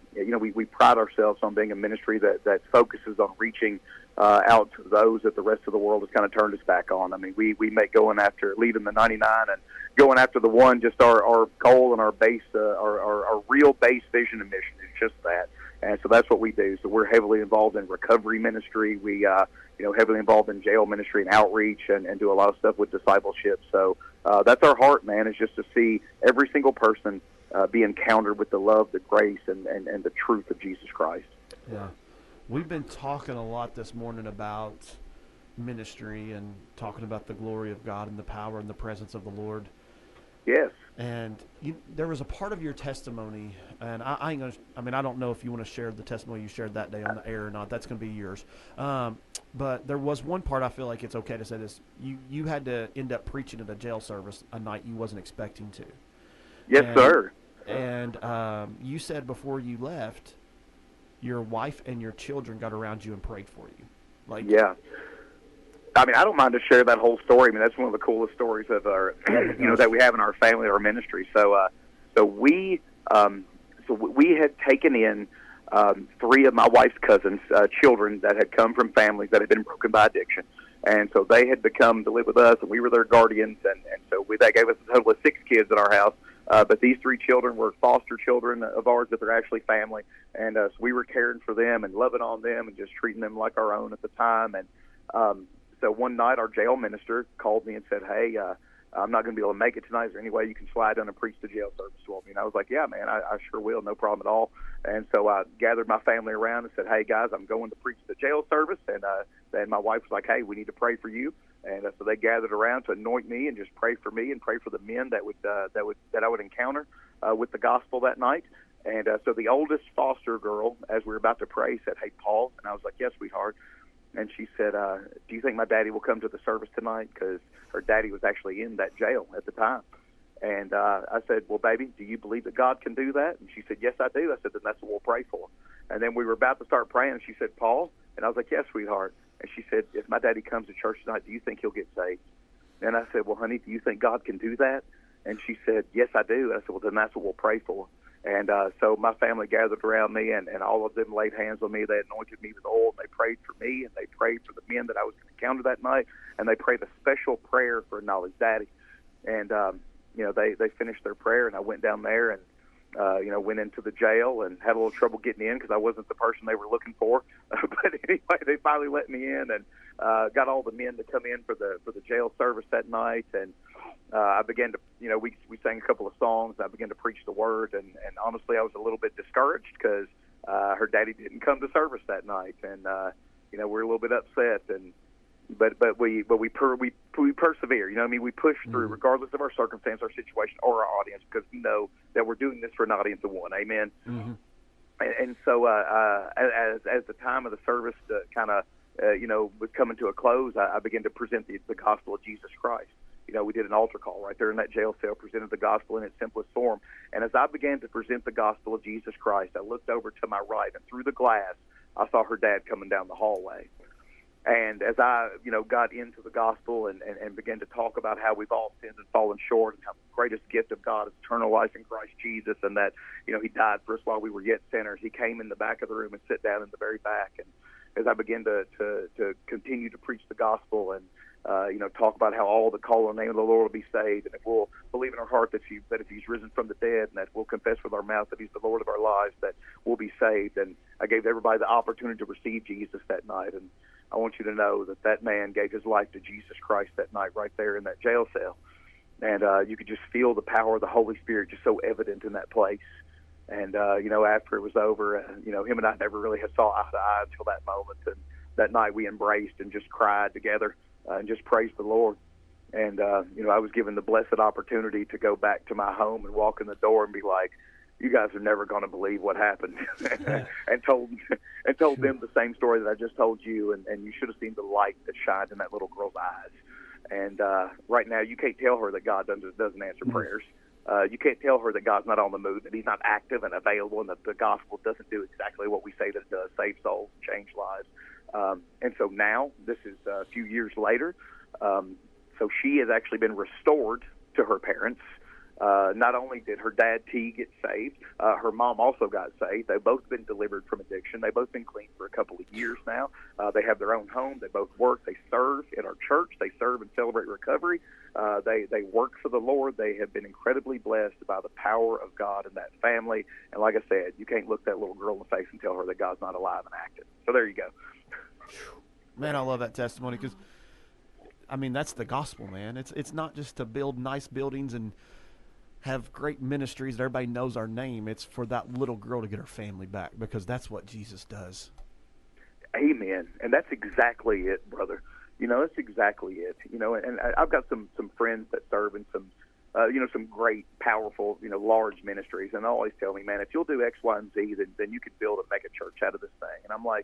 S5: pride ourselves on being a ministry that focuses on reaching out to those that the rest of the world has kind of turned its back on. I mean, we make leaving the 99 and going after the one, just our goal and our base, our real base vision and mission is just that. And so that's what we do. So we're heavily involved in recovery ministry. We, heavily involved in jail ministry and outreach and do a lot of stuff with discipleship. So that's our heart, man, is just to see every single person be encountered with the love, the grace, and the truth of Jesus Christ.
S1: Yeah. We've been talking a lot this morning about ministry and talking about the glory of God and the power and the presence of the Lord.
S5: Yes.
S1: And there was a part of your testimony, and I don't know if you want to share the testimony you shared that day on the air or not. That's going to be yours. But there was one part I feel like it's okay to say this. You had to end up preaching at a jail service a night you wasn't expecting to.
S5: Yes, sir.
S1: And you said before you left, your wife and your children got around you and prayed for you.
S5: Yeah. I mean, I don't mind to share that whole story. I mean, that's one of the coolest stories of our, that we have in our family, our ministry. So we had taken in 3 of my wife's cousins' children that had come from families that had been broken by addiction. And so they had become to live with us, and we were their guardians. And so that gave us a total of 6 kids at our house. But these 3 children were foster children of ours that they're actually family. And so we were caring for them and loving on them and just treating them like our own at the time. And so one night our jail minister called me and said, hey, I'm not going to be able to make it tonight. Is there any way you can slide down and preach the jail service for me? And I was like, yeah, man, I sure will. No problem at all. And so I gathered my family around and said, hey, guys, I'm going to preach the jail service. And then my wife was like, hey, we need to pray for you. And so they gathered around to anoint me and just pray for me and pray for the men that I would encounter with the gospel that night. And so the oldest foster girl, as we were about to pray, said, "Hey, Paul," and I was like, "Yes, sweetheart." And she said, "Do you think my daddy will come to the service tonight?" Because her daddy was actually in that jail at the time. And I said, "Well, baby, do you believe that God can do that?" And she said, "Yes, I do." I said, "Then that's what we'll pray for." And then we were about to start praying, and she said, "Paul?" And I was like, "Yes, sweetheart." And she said, "If my daddy comes to church tonight, do you think he'll get saved?" And I said, "Well, honey, do you think God can do that?" And she said, "Yes, I do." And I said, "Well, then that's what we'll pray for." And so my family gathered around me, and all of them laid hands on me. They anointed me with oil, and they prayed for me, and they prayed for the men that I was going to encounter that night, and they prayed a special prayer for Nolly's daddy. And, they finished their prayer, and I went down there and, went into the jail and had a little trouble getting in because I wasn't the person they were looking for. But anyway, they finally let me in and got all the men to come in for the jail service that night. And I began to, we sang a couple of songs. I began to preach the word. And honestly, I was a little bit discouraged because her daddy didn't come to service that night. And, we're a little bit upset. And But we persevere. We push through regardless of our circumstance, our situation, or our audience, because we know that we're doing this for an audience of one. Amen. Mm-hmm. And so as the time of the service was coming to a close, I began to present the gospel of Jesus Christ. We did an altar call right there in that jail cell, presented the gospel in its simplest form. And as I began to present the gospel of Jesus Christ, I looked over to my right, and through the glass, I saw her dad coming down the hallway. And as I, got into the gospel and began to talk about how we've all sinned and fallen short, and how the greatest gift of God is eternal life in Christ Jesus, and that, He died for us while we were yet sinners, He came in the back of the room and sat down in the very back. And as I began to continue to preach the gospel and, talk about how all that call on the name of the Lord will be saved, and if we'll believe in our heart that if He's risen from the dead, and that we'll confess with our mouth that He's the Lord of our lives, that we'll be saved. And I gave everybody the opportunity to receive Jesus that night. And I want you to know that man gave his life to Jesus Christ that night right there in that jail cell. And you could just feel the power of the Holy Spirit just so evident in that place. And, after it was over, him and I never really had saw eye to eye until that moment. And that night we embraced and just cried together and just praised the Lord. And, I was given the blessed opportunity to go back to my home and walk in the door and be like, "You guys are never going to believe what happened," and told them the same story that I just told you, and you should have seen the light that shined in that little girl's eyes. And right now, you can't tell her that God doesn't answer prayers. You can't tell her that God's not on the move, that He's not active and available, and that the gospel doesn't do exactly what we say that it does: save souls, change lives. And so now, this is a few years later. So she has actually been restored to her parents. Not only did her dad, T, get saved, her mom also got saved. They've both been delivered from addiction. They've both been clean for a couple of years now. They have their own home. They both work. They serve at our church. They serve and celebrate recovery. They work for the Lord. They have been incredibly blessed by the power of God in that family. And like I said, you can't look that little girl in the face and tell her that God's not alive and active. So there you go.
S1: Man, I love that testimony because, that's the gospel, man. It's not just to build nice buildings and have great ministries that everybody knows our name. It's for that little girl to get her family back, because that's what Jesus does.
S5: Amen. And that's exactly it, brother. That's exactly it. And I've got some friends that serve in some great, powerful, large ministries. And they always tell me, man, if you'll do X, Y, and Z, then you could build a mega church out of this thing. And I'm like,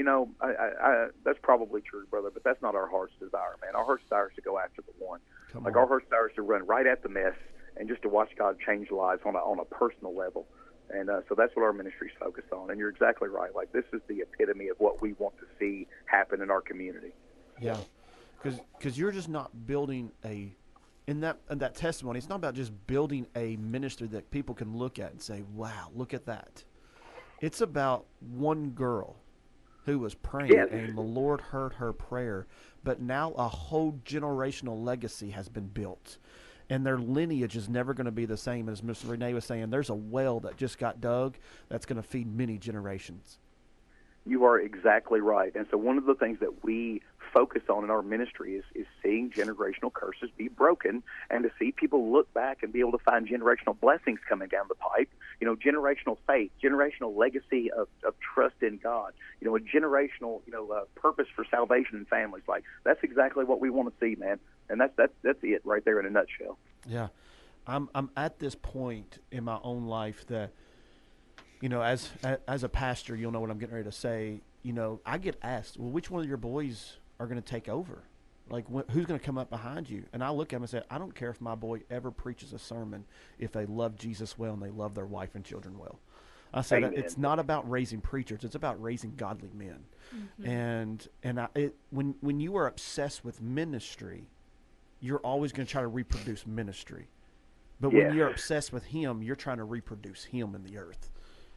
S5: I that's probably true, brother, but that's not our heart's desire, man. Our heart's desire is to go after the one. Our heart's desire is to run right at the mess and just to watch God change lives on a personal level. And so that's what our ministry's focused on. And you're exactly right. Like, this is the epitome of what we want to see happen in our community.
S1: Yeah, because you're just not building in that testimony, it's not about just building a ministry that people can look at and say, wow, look at that. It's about one girl who was praying,
S5: yes,
S1: and the Lord heard her prayer, but now a whole generational legacy has been built. And their lineage is never going to be the same. As Mr. Renee was saying, there's a well that just got dug that's going to feed many generations.
S5: You are exactly right. And so one of the things that we focus on in our ministry is seeing generational curses be broken, and to see people look back and be able to find generational blessings coming down the pipe, generational faith, generational legacy of trust in God, a generational, purpose for salvation in families. Like, that's exactly what we want to see, man. And that's it right there in a nutshell.
S1: Yeah. I'm at this point in my own life that, as a pastor, you'll know what I'm getting ready to say. I get asked, well, which one of your boys are going to take over? Like, who's going to come up behind you? And I look at him and say, I don't care if my boy ever preaches a sermon if they love Jesus well and they love their wife and children well. I said, it's not about raising preachers. It's about raising godly men. Mm-hmm. And when you are obsessed with ministry, you're always going to try to reproduce ministry. But when you're obsessed with him, you're trying to reproduce him in the earth.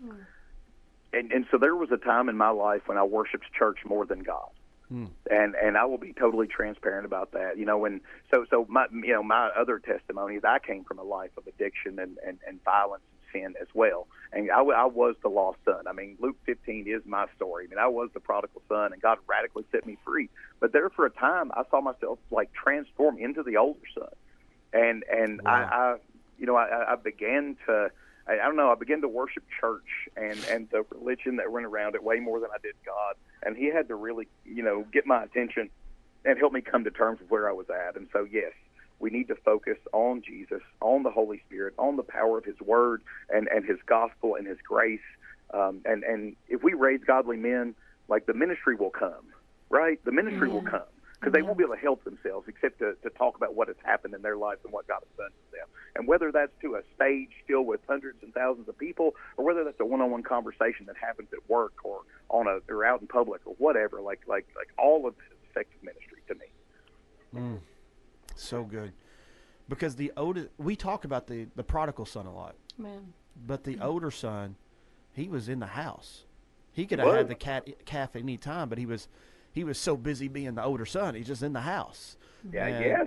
S5: And so there was a time in my life when I worshiped church more than God. And I will be totally transparent about that. So my other testimony is I came from a life of addiction and violence and sin as well. And I was the lost son. I mean, Luke 15 is my story. I mean, I was the prodigal son, and God radically set me free. But there for a time, I saw myself like transform into the older son. And wow. I began to, I began to worship church and the religion that went around it way more than I did God. And he had to really, get my attention and help me come to terms with where I was at. And so, yes, we need to focus on Jesus, on the Holy Spirit, on the power of his word and his gospel and his grace. And if we raise godly men, like, the ministry will come, right? The ministry will come. Because they won't be able to help themselves except to talk about what has happened in their lives and what God has done to them. And whether that's to a stage filled with hundreds and thousands of people, or whether that's a one-on-one conversation that happens at work or or out in public or whatever, like all of this is effective ministry to me.
S1: So good. Because we talk about the prodigal son a lot.
S4: Man.
S1: But the older son, he was in the house. He could have had the calf any time, but he was so busy being the older son, he's just in the house.
S5: Yeah,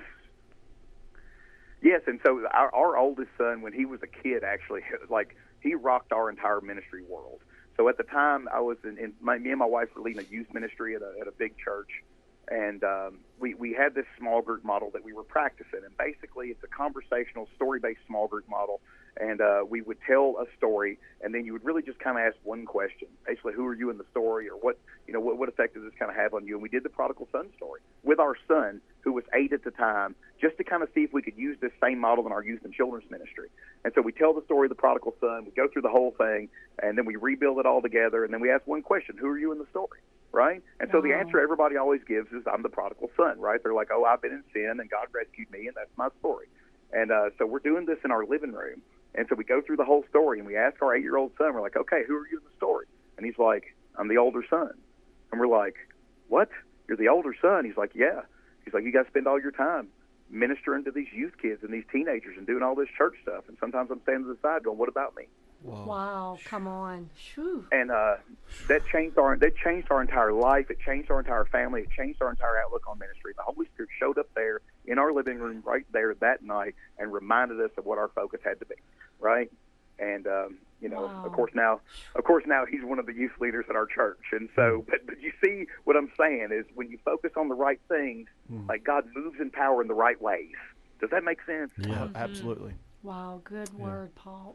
S5: yes. And so our oldest son, when he was a kid, actually, he rocked our entire ministry world. So at the time, I was me and my wife were leading a youth ministry at a big church, and we had this small group model that we were practicing. And basically, it's a conversational, story-based small group model. And we would tell a story, and then you would really just kind of ask one question. Basically, who are you in the story, or what effect does this kind of have on you? And we did the prodigal son story with our son, who was 8 at the time, just to kind of see if we could use this same model in our youth and children's ministry. And so we tell the story of the prodigal son, we go through the whole thing, and then we rebuild it all together, and then we ask one question: who are you in the story? Right? And so the answer everybody always gives is, I'm the prodigal son, right? They're like, oh, I've been in sin, and God rescued me, and that's my story. And so we're doing this in our living room. And so we go through the whole story, and we ask our 8-year-old son, we're like, okay, who are you in the story? And he's like, I'm the older son. And we're like, what? You're the older son? He's like, yeah. He's like, you got to spend all your time ministering to these youth kids and these teenagers and doing all this church stuff. And sometimes I'm standing to the side going, what about me?
S1: Whoa.
S4: Wow, come on. Whew.
S5: And that changed our entire life. It changed our entire family. It changed our entire outlook on ministry. The Holy Spirit showed up there in our living room right there that night and reminded us of what our focus had to be, right? And
S4: wow.
S5: of course now he's one of the youth leaders at our church. And so, but you see what I'm saying is, when you focus on the right things, like, God moves in power in the right ways. Does that make sense?
S1: Yeah, absolutely.
S4: Wow, good word, Paul.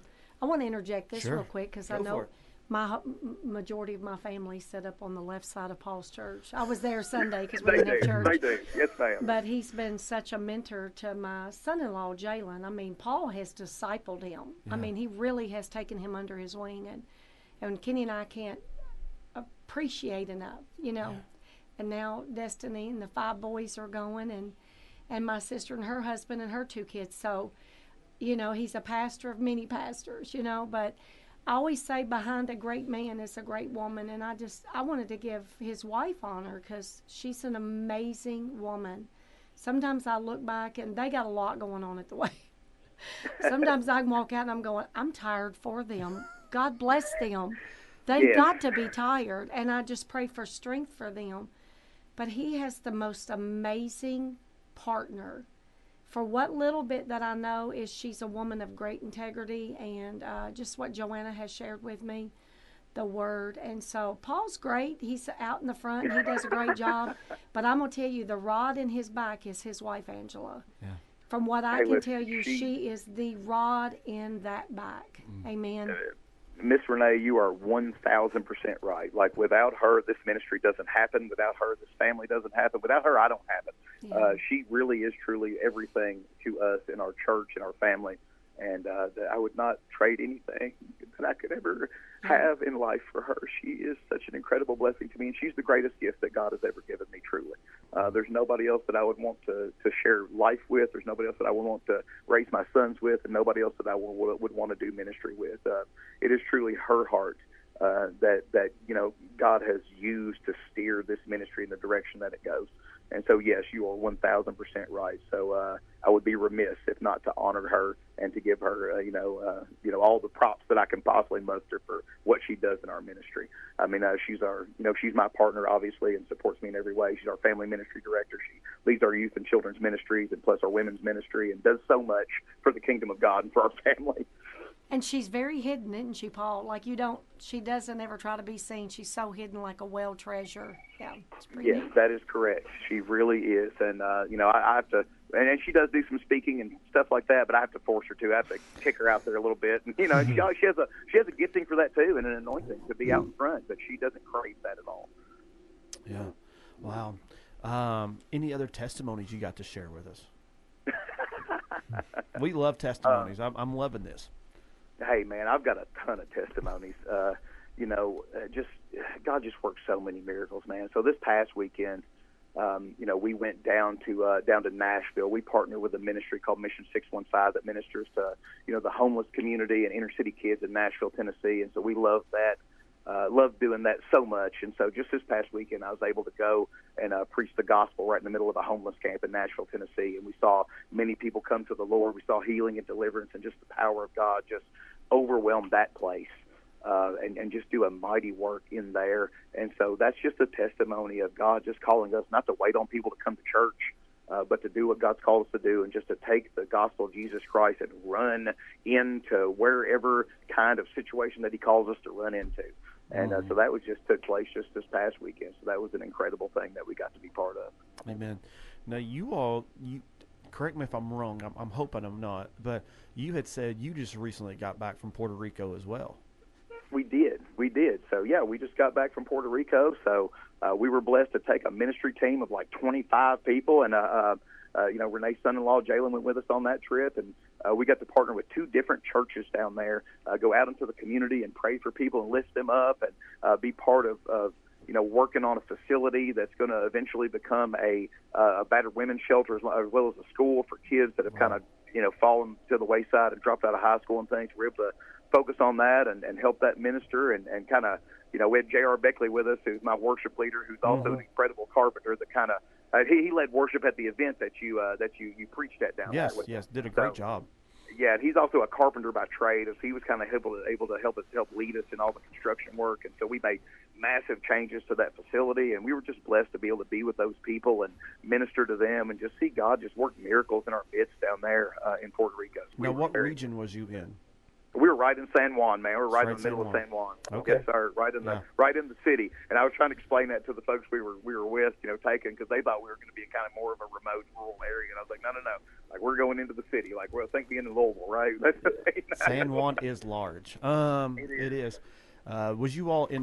S4: I want to interject this real quick, because I know my majority of my family set up on the left side of Paul's church. I was there Sunday because we didn't have church.
S5: They do. Yes, ma'am.
S4: But he's been such a mentor to my son-in-law, Jalen. I mean, Paul has discipled him. Yeah. I mean, he really has taken him under his wing. And Kenny and I can't appreciate enough, Yeah. And now Destiny and the 5 boys are going, and my sister and her husband and her 2 kids. So, he's a pastor of many pastors, but I always say behind a great man is a great woman, and I wanted to give his wife honor, because she's an amazing woman. Sometimes I look back and they got a lot going on at the way. Sometimes I can walk out and I'm going, I'm tired for them. God bless them. They've got to be tired, and I just pray for strength for them. But he has the most amazing partner. For what little bit that I know is she's a woman of great integrity, and just what Joanna has shared with me. the word. And so Paul's great. He's out in the front. And he does a great job. But I'm going to tell you, the rod in his back is his wife, Angela.
S1: Yeah.
S4: From what I
S5: Hey,
S4: can
S5: listen,
S4: tell you, she is the rod in that back. Amen.
S5: Miss Renee, you are 1,000% right. Like, without her, this ministry doesn't happen. Without her, this family doesn't happen. Without her, I don't happen.
S4: Yeah.
S5: She really is truly everything to us in our church and our family. And I would not trade anything that I could ever have in life for her. She is such an incredible blessing to me, and she's the greatest gift that God has ever given me, truly. There's nobody else that I would want to share life with. There's nobody else that I would want to raise my sons with, and nobody else that I would want to do ministry with. It is truly her heart that God has used to steer this ministry in the direction that it goes. And so, yes, you are 1,000% right. So I would be remiss if not to honor her and to give her, all the props that I can possibly muster for what she does in our ministry. I mean, she's my partner, obviously, and supports me in every way. She's our family ministry director. She leads our youth and children's ministries and plus our women's ministry and does so much for the kingdom of God and for our family.
S4: And she's very hidden, isn't she, Paul? Like, she doesn't ever try to be seen. She's so hidden, like a well treasure. Yeah, it's pretty
S5: Yes,
S4: neat.
S5: that is correct. She really is. And, I have to, and she does do some speaking and stuff like that, but I have to force her to. I have to kick her out there a little bit. And, she has a gifting for that, too, and an anointing to be out in front, but she doesn't crave that at all.
S1: Yeah. Wow. Any other testimonies you got to share with us? We love testimonies. I'm loving this.
S5: Hey, man, I've got a ton of testimonies. God just works so many miracles, man. So this past weekend, we went down to Nashville. We partner with a ministry called Mission 615 that ministers to, the homeless community and inner city kids in Nashville, Tennessee. And so we love that. Love doing that so much. And so just this past weekend, I was able to go and preach the gospel right in the middle of a homeless camp in Nashville, Tennessee. And we saw many people come to the Lord. We saw healing and deliverance, and just the power of God just overwhelm that place and just do a mighty work in there. And so that's just a testimony of God just calling us not to wait on people to come to church, but to do what God's called us to do, and just to take the gospel of Jesus Christ and run into wherever kind of situation that he calls us to run into. And so that was just took place just this past weekend. So that was an incredible thing that we got to be part of.
S1: Amen. Now, you correct me if I'm wrong. I'm hoping I'm not, but you had said you just recently got back from Puerto Rico as well.
S5: We did. So, yeah, we just got back from Puerto Rico. So we were blessed to take a ministry team of like 25 people. And, Renee's son-in-law, Jalen, went with us on that trip. And we got to partner with 2 different churches down there, go out into the community and pray for people and lift them up, and be part of working on a facility that's going to eventually become a battered women's shelter as well as a school for kids that have kind of, fallen to the wayside and dropped out of high school and things. We're able to focus on that and help that minister and kind of, we had J.R. Beckley with us, who's my worship leader, who's also an incredible carpenter that kind of, he led worship at the event that you preached at down there.
S1: Yes, did a great job.
S5: Yeah, and he's also a carpenter by trade, so he was kind of able to help lead us in all the construction work. And so we made massive changes to that facility, and we were just blessed to be able to be with those people and minister to them and just see God just work miracles in our midst down there in Puerto Rico. So
S1: now, what region was you in?
S5: We were right in San Juan, man. We were right in the middle of San Juan.
S1: Okay.
S5: Yes, sir. Right in the city. And I was trying to explain that to the folks we were with, taking, because they thought we were going to be in kind of more of a remote rural area. And I was like, no. Like, we're going into the city. Like, well, think being in Louisville, right?
S1: San Juan is large. It is. Was you all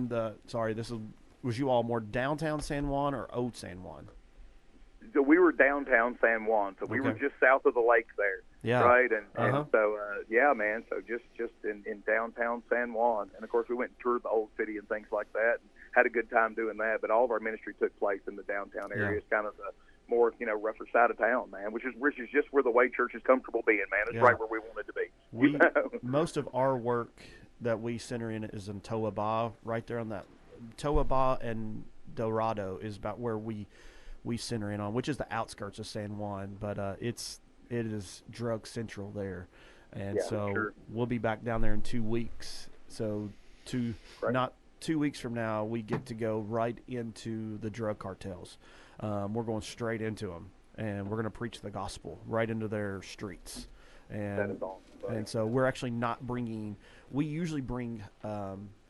S1: was you all more downtown San Juan or old San Juan?
S5: So we were downtown San Juan, so we were just south of the lake there.
S1: Yeah.
S5: Right, and so man. So just in downtown San Juan, and of course we went and toured the old city and things like that, and had a good time doing that. But all of our ministry took place in the downtown area. It's kind of the more rougher side of town, man, which is just where the Way Church is comfortable being, man. It's right where we wanted to be.
S1: Most of our work that we center in is in Toa Baja, right there on that Toa Baja and Dorado is about where we center in on, which is the outskirts of San Juan, but it is drug central there. And we'll be back down there in 2 weeks. So not 2 weeks from now, we get to go right into the drug cartels. We're going straight into them, and we're going to preach the gospel right into their streets. And
S5: that is awesome.
S1: And so we're actually not bringing. We usually bring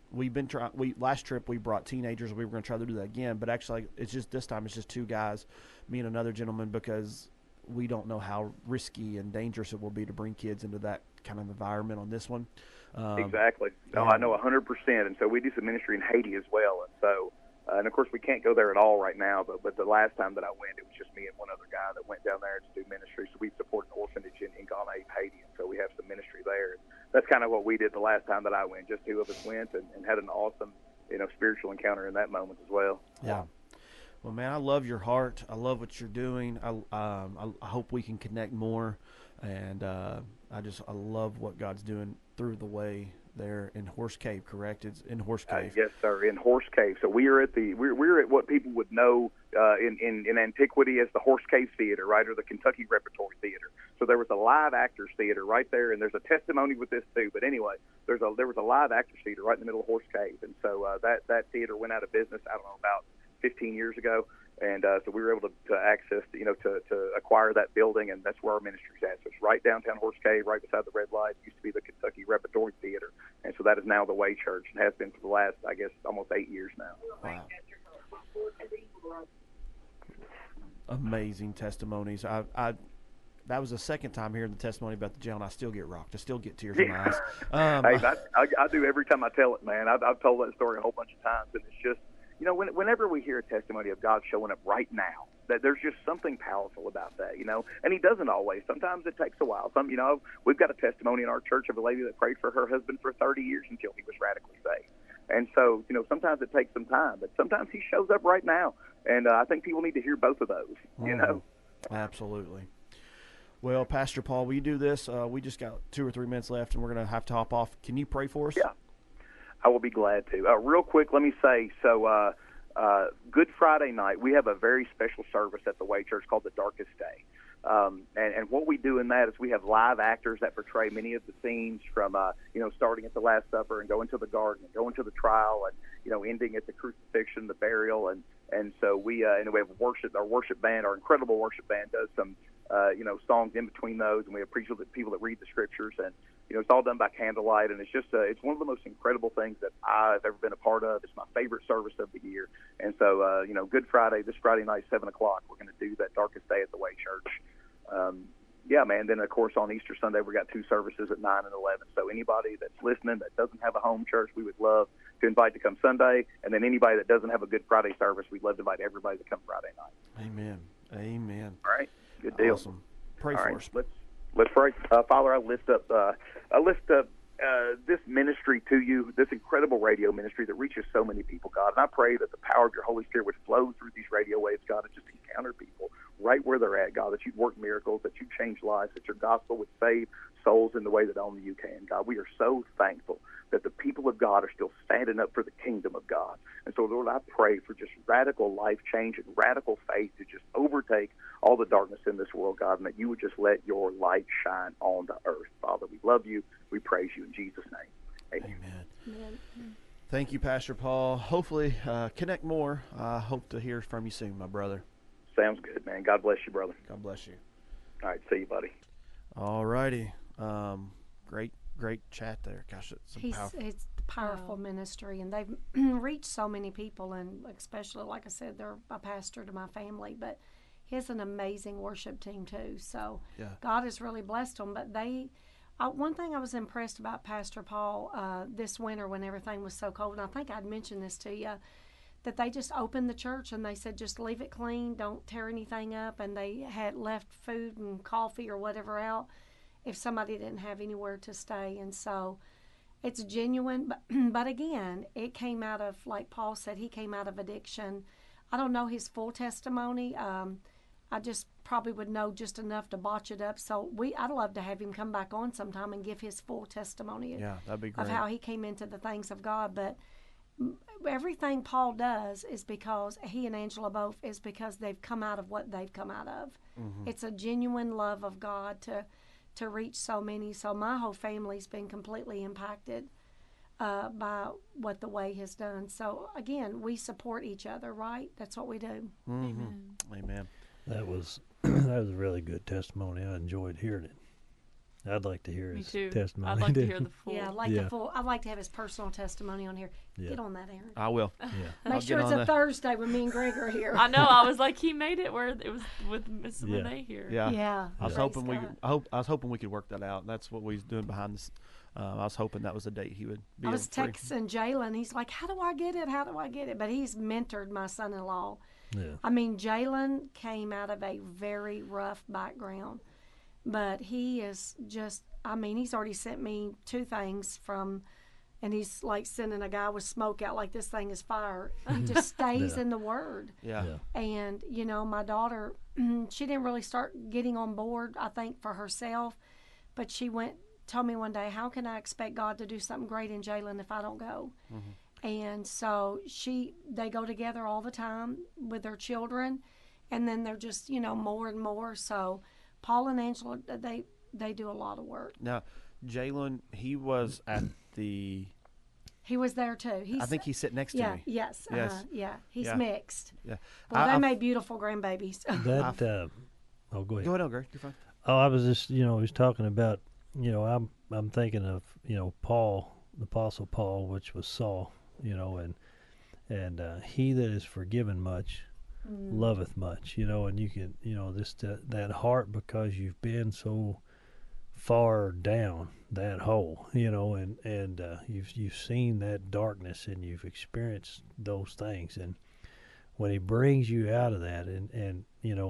S1: we've been trying. Last trip we brought teenagers. We were going to try to do that again, but actually, it's just this time it's just two guys, me and another gentleman, because we don't know how risky and dangerous it will be to bring kids into that kind of environment on this one.
S5: Exactly. No, I know 100%. And so we do some ministry in Haiti as well. And so, and of course, we can't go there at all right now. But the last time that I went, it was just me and one other guy that went down there to do ministry. So we support an orphanage in Ghana, Haiti. And so we have some ministry there. And that's kind of what we did the last time that I went. Just two of us went and had an awesome, spiritual encounter in that moment as well.
S1: Yeah. Well, man, I love your heart. I love what you're doing. I hope we can connect more. And I love what God's doing through the way there in Horse Cave, correct? It's in Horse Cave.
S5: Yes, sir, in Horse Cave. So we're at what people would know in antiquity as the Horse Cave Theater, right, or the Kentucky Repertory Theater. So there was a live actors theater right there, and there's a testimony with this too. But anyway, there was a live actors theater right in the middle of Horse Cave, and so that theater went out of business. I don't know, about 15 years ago. And so we were able to access, to acquire that building, and that's where our ministry's at. So it's right downtown Horse Cave, right beside the red light. It used to be the Kentucky Repertory Theater, and so that is now the Way Church, and has been for the last, I guess, almost 8 years now.
S1: Wow. Amazing testimonies. That was the second time hearing the testimony about the jail, and I still get rocked. I still get tears in my eyes.
S5: Hey, I do every time I tell it, man. I've told that story a whole bunch of times, and it's just, whenever we hear a testimony of God showing up right now, that there's just something powerful about that, and He doesn't always. Sometimes it takes a while. We've got a testimony in our church of a lady that prayed for her husband for 30 years until he was radically saved. And so, sometimes it takes some time, but sometimes He shows up right now. And I think people need to hear both of those,
S1: Absolutely. Well, Pastor Paul, will you do this? We just got 2 or 3 minutes left, and we're going to have to hop off. Can you pray for us?
S5: Yeah. I will be glad to. Real quick, let me say, Good Friday night, we have a very special service at the Way Church called The Darkest Day. And what we do in that is we have live actors that portray many of the scenes from, starting at the Last Supper and going to the garden and going to the trial and, ending at the crucifixion, the burial. And so we have worship. Our worship band, our incredible worship band, does some, songs in between those. And we have people that read the scriptures, and it's all done by candlelight, and it's just it's one of the most incredible things that I've ever been a part of. It's my favorite service of the year. And so, Good Friday, this Friday night, 7 o'clock, we're going to do that Darkest Day at the Way Church. Yeah, man. Then, of course, on Easter Sunday, we got 2 services at 9 and 11. So anybody that's listening that doesn't have a home church, we would love to invite to come Sunday. And then anybody that doesn't have a Good Friday service, we'd love to invite everybody to come Friday night.
S1: Amen.
S5: All right. Good deal.
S1: Awesome. Pray for us.
S5: Let's pray. Father, I lift up this ministry to you, this incredible radio ministry that reaches so many people, God. And I pray that the power of your Holy Spirit would flow through these radio waves, God, and just encounter people right where they're at, God, that you'd work miracles, that you'd change lives, that your gospel would save souls in the way that only you can, God. We are so thankful that the people of God are still standing up for the kingdom of God. And so, Lord, I pray for just radical life change and radical faith to just overtake all the darkness in this world, God, and that you would just let your light shine on the earth. Father, we love you. We praise you in Jesus' name.
S1: Amen. Thank you, Pastor Paul. Hopefully, connect more. I hope to hear from you soon, my brother.
S5: Sounds good, man. God bless you, brother.
S1: God bless you.
S5: All right, see you, buddy.
S1: All righty. Great chat there. Gosh,
S4: it's powerful ministry, and they've reached so many people, and especially, like I said, they're a pastor to my family, but he has an amazing worship team too. So God has really blessed them. But one thing I was impressed about Pastor Paul this winter when everything was so cold, and I think I'd mentioned this to you, that they just opened the church and they said, just leave it clean, don't tear anything up, and they had left food and coffee or whatever out if somebody didn't have anywhere to stay. And so it's genuine, but again, it came out of, like Paul said, he came out of addiction. I don't know his full testimony. I just probably would know just enough to botch it up. So I'd love to have him come back on sometime and give his full testimony
S1: that'd be great.
S4: of how he came into the things of God. But everything Paul does is because he and Angela both is because they've come out of what they've come out of. Mm-hmm. It's a genuine love of God to reach so many. So my whole family's been completely impacted by what the Way has done. So again, we support each other, right? That's what we do.
S1: Mm-hmm. Amen.
S2: That was a really good testimony. I enjoyed hearing it. I'd like to hear
S3: Me
S2: his
S3: too.
S2: testimony.
S3: I'd like to hear the full.
S4: Yeah, like
S2: Yeah.
S4: the full. I'd like to have his personal testimony on here.
S2: Yeah.
S4: Get on that, Aaron.
S1: I will.
S2: Yeah.
S1: I'll
S4: Make sure
S1: get
S4: it's
S1: on
S4: a
S1: that.
S4: Thursday when me and Greg are here.
S3: I know. I was like, he made it where it was with Miss
S2: Yeah.
S3: Renee here.
S1: Yeah.
S4: Yeah.
S1: I was
S4: Praise
S1: hoping
S4: God.
S1: I was hoping we could work that out. That's what we was doing behind this. I was hoping that was the date he would be.
S4: I was
S1: free.
S4: texting Jalen. He's like, "How do I get it? How do I get it?" But he's mentored my son-in-law.
S2: Yeah.
S4: I mean, Jalen came out of a very rough background, but he is just, I mean, he's already sent me 2 things from, and he's like sending a guy with smoke out like this thing is fire. He just stays
S2: Yeah.
S4: in the Word.
S1: Yeah.
S2: Yeah.
S4: And, you know, my daughter, she didn't really start getting on board, I think, for herself, but she told me one day, how can I expect God to do something great in Jalen if I don't go? And so they go together all the time with their children, and then they're just, you know, more and more. So Paul and Angela, they do a lot of work.
S1: Now, Jalen, he was at the.
S4: He was there too.
S1: I think he's sitting next to
S4: yeah,
S1: me.
S4: yes,
S1: Yes.
S4: yeah. He's
S1: Yeah.
S4: mixed.
S1: Yeah.
S4: Well, they
S1: I've-
S4: made beautiful grandbabies.
S2: That. Oh, go ahead.
S1: Go ahead, Elgar. You're fine.
S2: Oh, I was just, he was talking about, I'm thinking of, Paul, the Apostle Paul, which was Saul, and he that is forgiven much loveth much, and you can, that heart, because you've been so far down that hole, and you've seen that darkness and you've experienced those things, and when he brings you out of that, and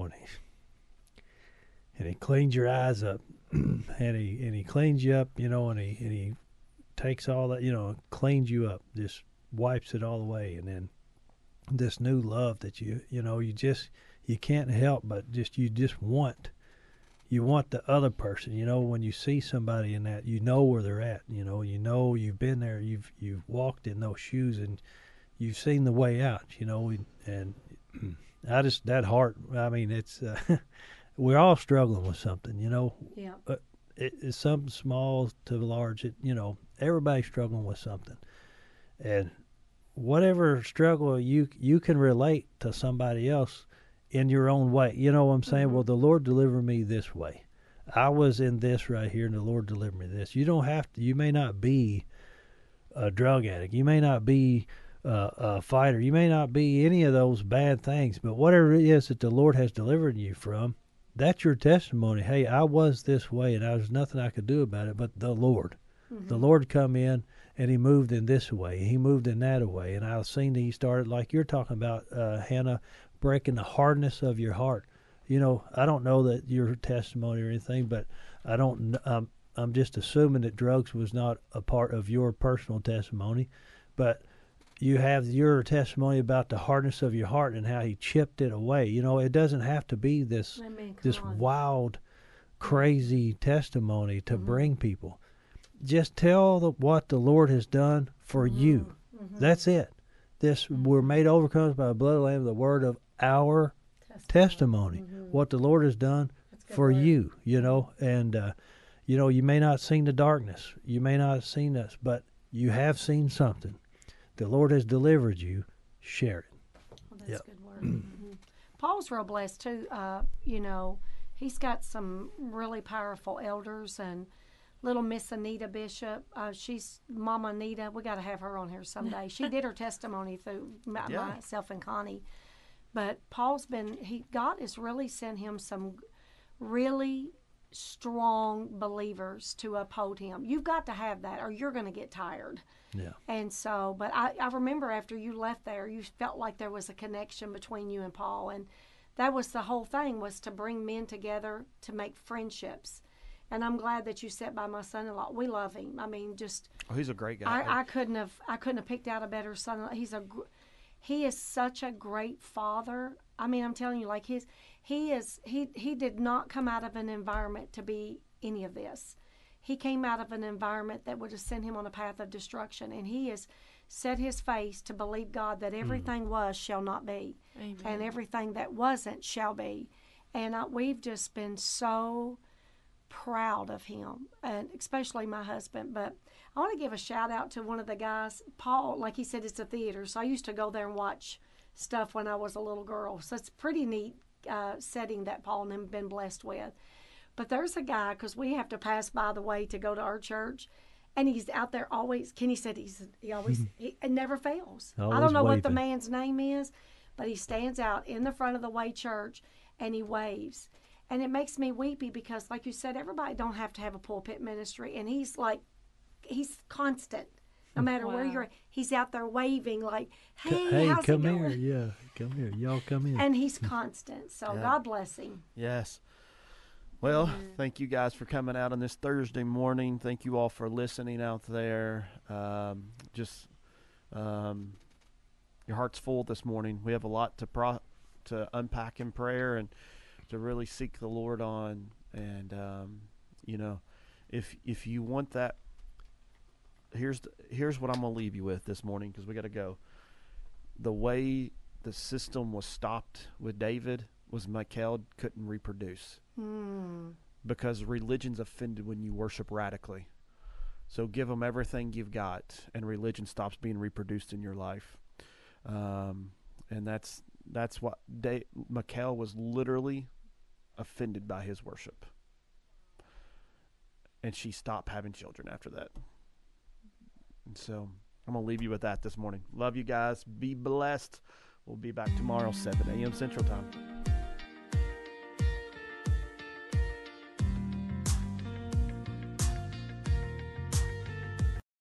S2: he cleans your eyes up, and he cleans you up, and he takes all that, cleans you up, just wipes it all away, and then this new love that you can't help but you want the other person, when you see somebody in that, where they're at, you've been there, you've walked in those shoes, and you've seen the way out, and I just, that heart, I mean, it's we're all struggling with something,
S4: Yeah.
S2: it's something small to large. Everybody's struggling with something, and whatever struggle you can relate to somebody else in your own way. You know what I'm saying? Well, the Lord delivered me this way. I was in this right here, and the Lord delivered me this. You don't have to. You may not be a drug addict. You may not be a fighter. You may not be any of those bad things. But whatever it is that the Lord has delivered you from, that's your testimony. Hey, I was this way, and there was nothing I could do about it, but the Lord. The Lord come in, and he moved in this way. He moved in that way. And I've seen that he started, like you're talking about, Hannah, breaking the hardness of your heart. I don't know that your testimony or anything, but I'm just assuming that drugs was not a part of your personal testimony. But you have your testimony about the hardness of your heart and how he chipped it away. It doesn't have to be this
S4: Amen. Come
S2: this
S4: on.
S2: wild, crazy testimony to bring people. Just tell what the Lord has done for you. That's it. We're made overcomers by the blood of the Lamb, the word of our testimony. What the Lord has done for you, and you may not seen the darkness, you may not have seen us, but you have seen something. The Lord has delivered you. Share it.
S4: Well, that's
S2: Yep.
S4: good word. Paul's real blessed too. He's got some really powerful elders, and little Miss Anita Bishop. She's Mama Anita. We got to have her on here someday. She did her testimony through myself and Connie. But Paul's God has really sent him some really strong believers to uphold him. You've got to have that, or you're going to get tired.
S2: Yeah.
S4: And so, but I remember after you left there, you felt like there was a connection between you and Paul. And that was the whole thing, was to bring men together to make friendships. And I'm glad that you sat by my son-in-law. We love him. I mean, just
S1: He's a great guy.
S4: I couldn't have picked out a better son-in-law. He is such a great father. I mean, I'm telling you, like he did not come out of an environment to be any of this. He came out of an environment that would have sent him on a path of destruction, and he has set his face to believe God that everything was shall not be,
S3: Amen.
S4: and everything that wasn't shall be. And we've just been so proud of him, and especially my husband. But I want to give a shout out to one of the guys, Paul. Like he said, it's a theater, so I used to go there and watch stuff when I was a little girl. So it's a pretty neat setting that Paul and them have been blessed with. But there's a guy, because we have to pass by the way to go to our church, and he's out there always. Kenny said he always he never fails. I
S2: Always
S4: don't know what the
S2: waving.
S4: man's name is, but he stands out in the front of the way church and he waves. And it makes me weepy because, like you said, everybody don't have to have a pulpit ministry, and he's constant. No matter where
S3: Wow.
S4: you're at, he's out there waving like, hey,
S2: Hey,
S4: how's
S2: come
S4: it
S2: here.
S4: going?
S2: Yeah, come here. Y'all come in.
S4: And he's constant. So
S1: Yeah.
S4: God bless him.
S1: Yes. Well, thank you guys for coming out on this Thursday morning. Thank you all for listening out there. Your heart's full this morning. We have a lot to unpack in prayer and to really seek the Lord on. And if you want that, here's what I'm gonna leave you with this morning, because we got to go. The way the system was stopped with David was Michal couldn't reproduce. Because religion's offended when you worship radically. So give them everything you've got, and religion stops being reproduced in your life. And that's what Michal was literally offended by his worship. And she stopped having children after that. And so I'm going to leave you with that this morning. Love you guys. Be blessed. We'll be back tomorrow, 7 a.m. Central Time.